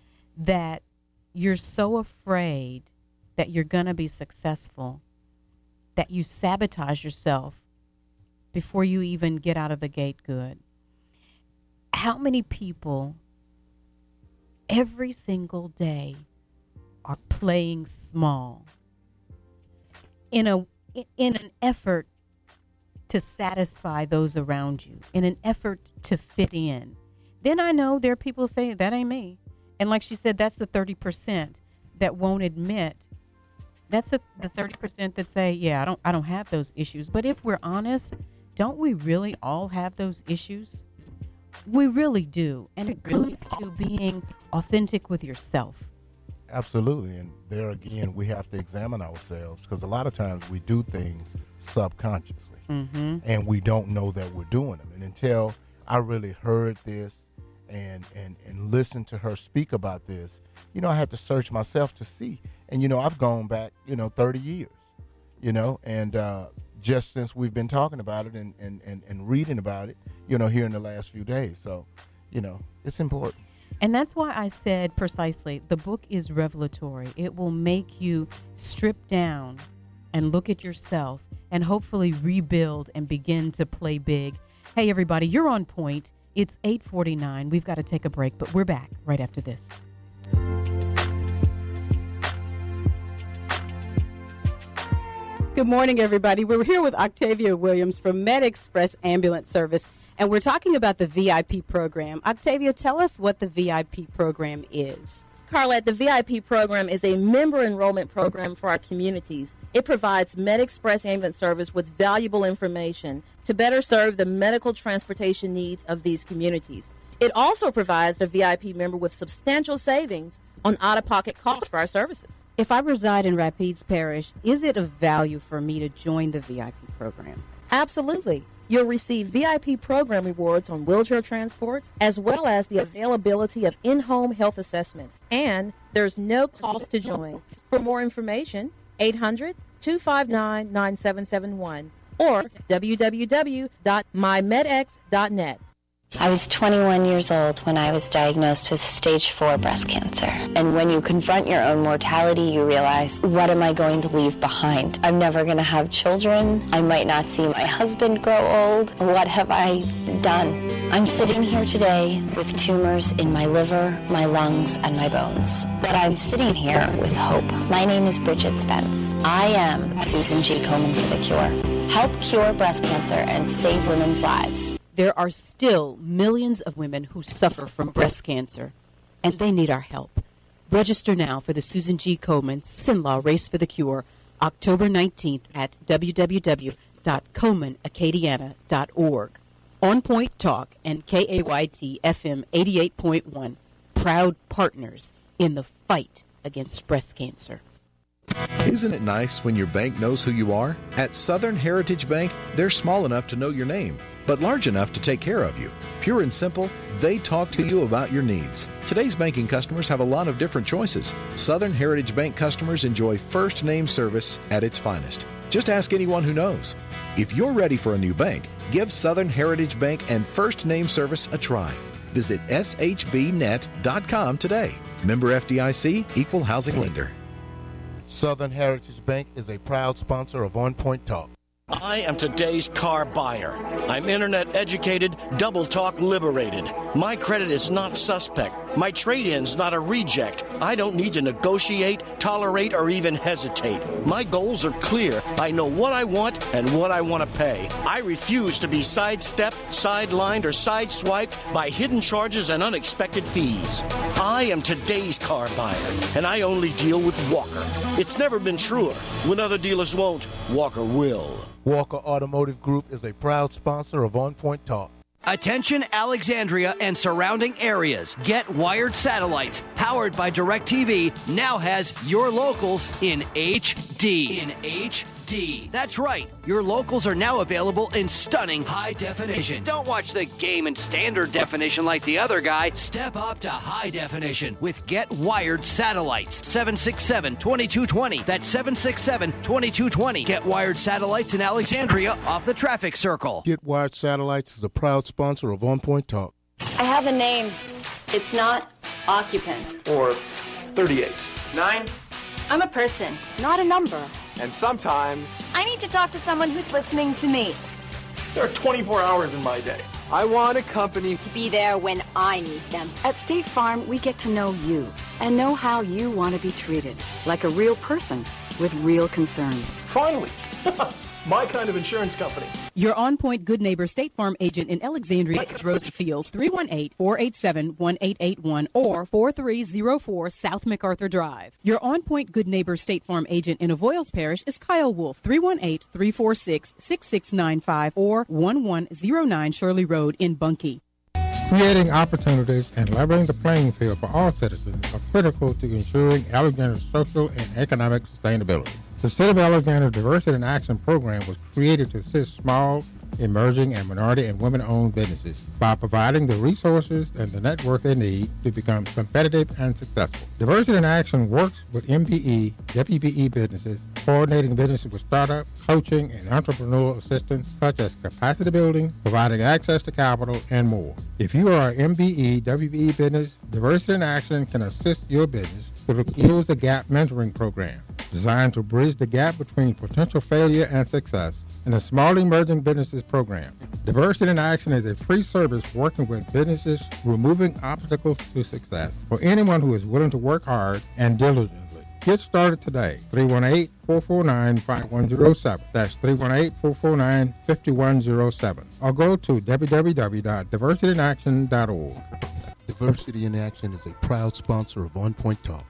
that you're so afraid that you're going to be successful that you sabotage yourself before you even get out of the gate good? How many people every single day are playing small in a in an effort to satisfy those around you, in an effort to fit in? Then I know there are people saying that ain't me. And like she said, that's the thirty percent that won't admit. That's the, the thirty percent that say, yeah, I don't I don't have those issues. But if we're honest, don't we really all have those issues? We really do. And it relates to being authentic with yourself. Absolutely. And there again, we have to examine ourselves, because a lot of times we do things subconsciously, mm-hmm. and we don't know that we're doing them. And until I really heard this and, and, and listened to her speak about this, you know, I had to search myself to see. And, you know, I've gone back, you know, thirty years, you know, and uh, just since we've been talking about it and, and, and, and reading about it, you know, here in the last few days. So, you know, it's important. And that's why I said precisely, the book is revelatory. It will make you strip down and look at yourself and hopefully rebuild and begin to play big. Hey, everybody, you're on point. It's eight forty-nine. We've got to take a break, but we're back right after this. Good morning, everybody. We're here with Octavia Williams from MedExpress Ambulance Service, and we're talking about the V I P program. Octavia, tell us what the V I P program is. Carlette, the V I P program is a member enrollment program for our communities. It provides MedExpress Ambulance Service with valuable information to better serve the medical transportation needs of these communities. It also provides the V I P member with substantial savings on out-of-pocket costs for our services. If I reside in Rapides Parish, is it of value for me to join the V I P program? Absolutely. You'll receive V I P program rewards on wheelchair transports, as well as the availability of in-home health assessments. And there's no cost to join. For more information, eight hundred, two five nine, nine seven seven one or w w w dot my medex dot net. I was twenty-one years old when I was diagnosed with stage four breast cancer. And when you confront your own mortality, you realize, what am I going to leave behind? I'm never going to have children. I might not see my husband grow old. What have I done? I'm sitting here today with tumors in my liver, my lungs, and my bones. But I'm sitting here with hope. My name is Bridget Spence. I am Susan G. Komen for the Cure. Help cure breast cancer and save women's lives. There are still millions of women who suffer from breast cancer, and they need our help. Register now for the Susan G. Komen Sinlaw Race for the Cure, October nineteenth at w w w dot komen acadiana dot org. On Point Talk and K A Y T F M eighty-eight point one, proud partners in the fight against breast cancer. Isn't it nice when your bank knows who you are? At Southern Heritage Bank, they're small enough to know your name, but large enough to take care of you. Pure and simple, they talk to you about your needs. Today's banking customers have a lot of different choices. Southern Heritage Bank customers enjoy first name service at its finest. Just ask anyone who knows. If you're ready for a new bank, give Southern Heritage Bank and first name service a try. Visit s h b net dot com today. Member F D I C, Equal Housing Lender. Southern Heritage Bank is a proud sponsor of On Point Talk. I am today's car buyer. I'm internet educated, double talk liberated. My credit is not suspect. My trade-in's not a reject. I don't need to negotiate, tolerate, or even hesitate. My goals are clear. I know what I want and what I want to pay. I refuse to be sidestepped, sidelined, or sideswiped by hidden charges and unexpected fees. I am today's car buyer, and I only deal with Walker. It's never been truer. When other dealers won't, Walker will. Walker Automotive Group is a proud sponsor of On Point Talk. Attention Alexandria and surrounding areas. Get Wired Satellites, powered by DirecTV, now has your locals in H D. In H D. That's right. Your locals are now available in stunning high definition. Don't watch the game in standard definition like the other guy. Step up to high definition with Get Wired Satellites. seven six seven, two two two zero. That's seven six seven, two two two zero. Get Wired Satellites in Alexandria off the traffic circle. Get Wired Satellites is a proud sponsor of On Point Talk. I have a name. It's not occupant. Or thirty-eight. Nine. I'm a person, not a number. And sometimes I need to talk to someone who's listening to me. There are twenty-four hours in my day. I want a company to be there when I need them. At State Farm, we get to know you and know how you want to be treated, like a real person with real concerns. Finally, my kind of insurance company. Your On Point Good Neighbor State Farm agent in Alexandria is Rosa Fields, three one eight, four eight seven, one eight eight one or four three zero four South MacArthur Drive. Your On Point Good Neighbor State Farm agent in Avoyles Parish is Kyle Wolf, three one eight, three four six, six six nine five or one one zero nine Shirley Road in Bunkie. Creating opportunities and leveling the playing field for all citizens are critical to ensuring Alexandria's social and economic sustainability. The City of Alexandria Diversity in Action program was created to assist small, emerging, and minority and women-owned businesses by providing the resources and the network they need to become competitive and successful. Diversity in Action works with M B E, W B E businesses, coordinating businesses with startup, coaching, and entrepreneurial assistance such as capacity building, providing access to capital, and more. If you are an M B E, W B E business, Diversity in Action can assist your business through the Close the Gap mentoring program, designed to bridge the gap between potential failure and success, and a Small Emerging Businesses program. Diversity in Action is a free service working with businesses, removing obstacles to success for anyone who is willing to work hard and diligently. Get started today. three one eight, four four nine, five one zero seven. That's three one eight, four four nine, five one zero seven. Or go to w w w dot diversity in action dot org. Diversity in Action is a proud sponsor of On Point Talk.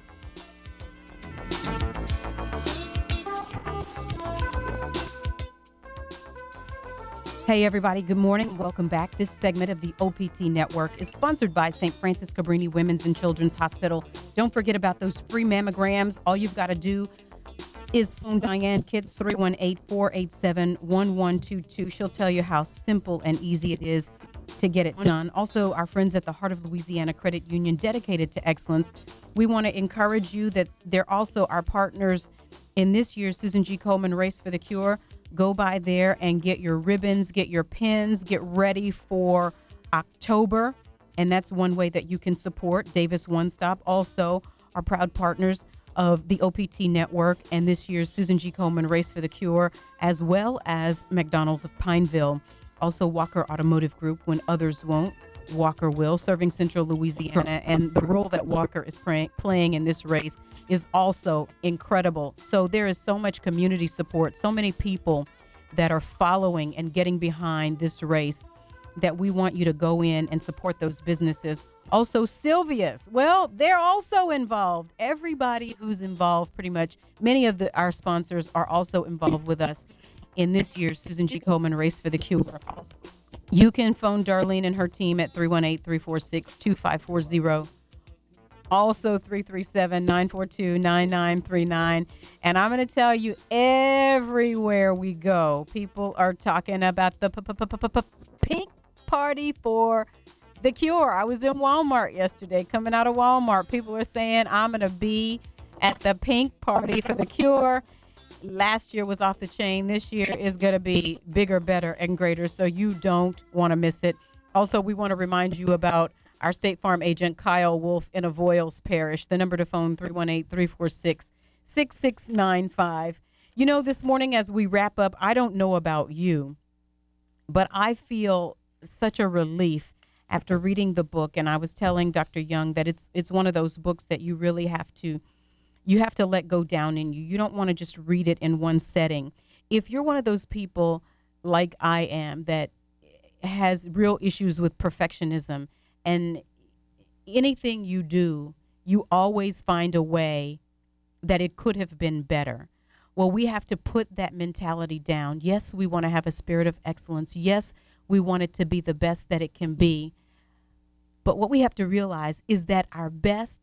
Hey everybody, good morning. Welcome back. This segment of the O P T Network is sponsored by Saint Francis Cabrini Women's and Children's Hospital. Don't forget about those free mammograms. All you've got to do is phone Diane Kitts, three one eight, four eight seven, one one two two. She'll tell you how simple and easy it is to get it done. Also, our friends at the Heart of Louisiana Credit Union, dedicated to excellence. We want to encourage you that they're also our partners in this year's Susan G. Komen Race for the Cure. Go by there and get your ribbons, get your pins, get ready for October. And that's one way that you can support Davis One Stop. Also, our proud partners of the O P T Network and this year's Susan G. Komen Race for the Cure, as well as McDonald's of Pineville. Also, Walker Automotive Group, when others won't, Walker will, serving Central Louisiana. And the role that Walker is pray- playing in this race is also incredible. So there is so much community support, so many people that are following and getting behind this race that we want you to go in and support those businesses. Also, Sylvia's, well, they're also involved. Everybody who's involved, pretty much, many of the, our sponsors are also involved with us in this year's Susan G. Komen Race for the Cure. You can phone Darlene and her team at three one eight, three four six, two five four zero. Also three three seven, nine four two, nine nine three nine. And I'm going to tell you, everywhere we go, people are talking about the pink party for the cure. I was in Walmart yesterday, coming out of Walmart. People are saying, I'm going to be at the pink party for the cure. Last year was off the chain. This year is going to be bigger, better, and greater, so you don't want to miss it. Also, we want to remind you about our State Farm agent, Kyle Wolf, in Avoyles Parish. The number to phone, three one eight, three four six, six six nine five. You know, this morning as we wrap up, I don't know about you, but I feel such a relief after reading the book. And I was telling Doctor Young that it's it's one of those books that you really have to You have to let go down in you. You don't want to just read it in one setting. If you're one of those people like I am that has real issues with perfectionism, and anything you do, you always find a way that it could have been better. Well, we have to put that mentality down. Yes, we want to have a spirit of excellence. Yes, we want it to be the best that it can be. But what we have to realize is that our best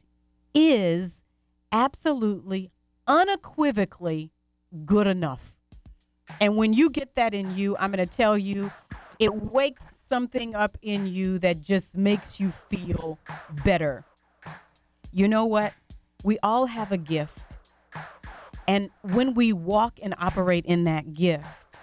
is absolutely, unequivocally good enough. And when you get that in you, I'm going to tell you, it wakes something up in you that just makes you feel better. You know what? We all have a gift. And when we walk and operate in that gift,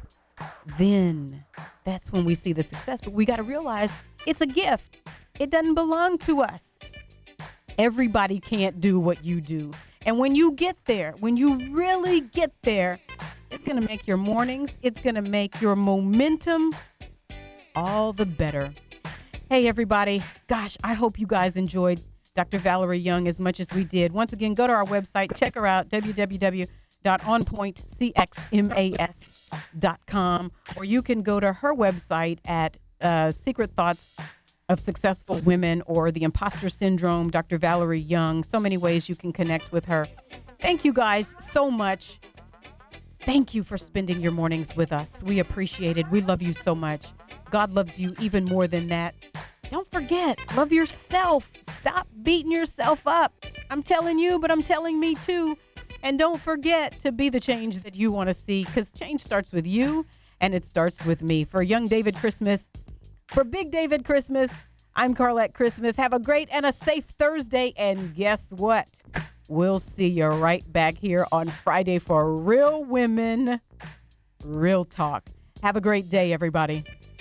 then that's when we see the success. But we got to realize it's a gift. It doesn't belong to us. Everybody can't do what you do. And when you get there, when you really get there, it's going to make your mornings, it's going to make your momentum all the better. Hey, everybody. Gosh, I hope you guys enjoyed Doctor Valerie Young as much as we did. Once again, go to our website, check her out, w w w dot on point c x mas dot com, or you can go to her website at uh, Secret Thoughts of Successful Women or The Imposter Syndrome, Doctor Valerie Young. So many ways you can connect with her. Thank you guys so much. Thank you for spending your mornings with us. We appreciate it. We love you so much. God loves you even more than that. Don't forget, love yourself. Stop beating yourself up. I'm telling you, but I'm telling me too. And don't forget to be the change that you want to see, because change starts with you, and it starts with me. For Young David Christmas, for Big David Christmas, I'm Carlette Christmas. Have a great and a safe Thursday. And guess what? We'll see you right back here on Friday for Real Women, Real Talk. Have a great day, everybody.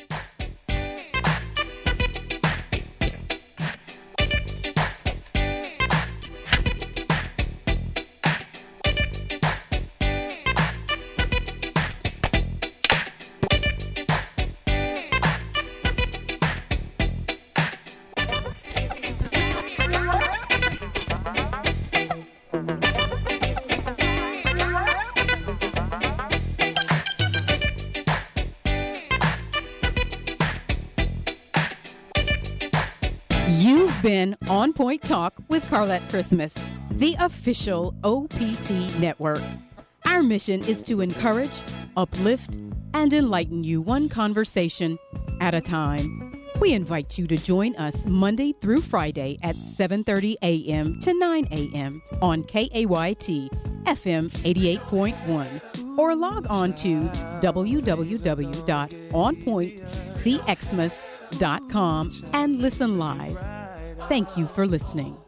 You've been On Point Talk with Carlette Christmas, the official O P T network. Our mission is to encourage, uplift, and enlighten you one conversation at a time. We invite you to join us Monday through Friday at seven thirty a.m. to nine a.m. on K A Y T F M eighty-eight point one, or log on to w w w dot on point c xmas dot com and listen live. Thank you for listening.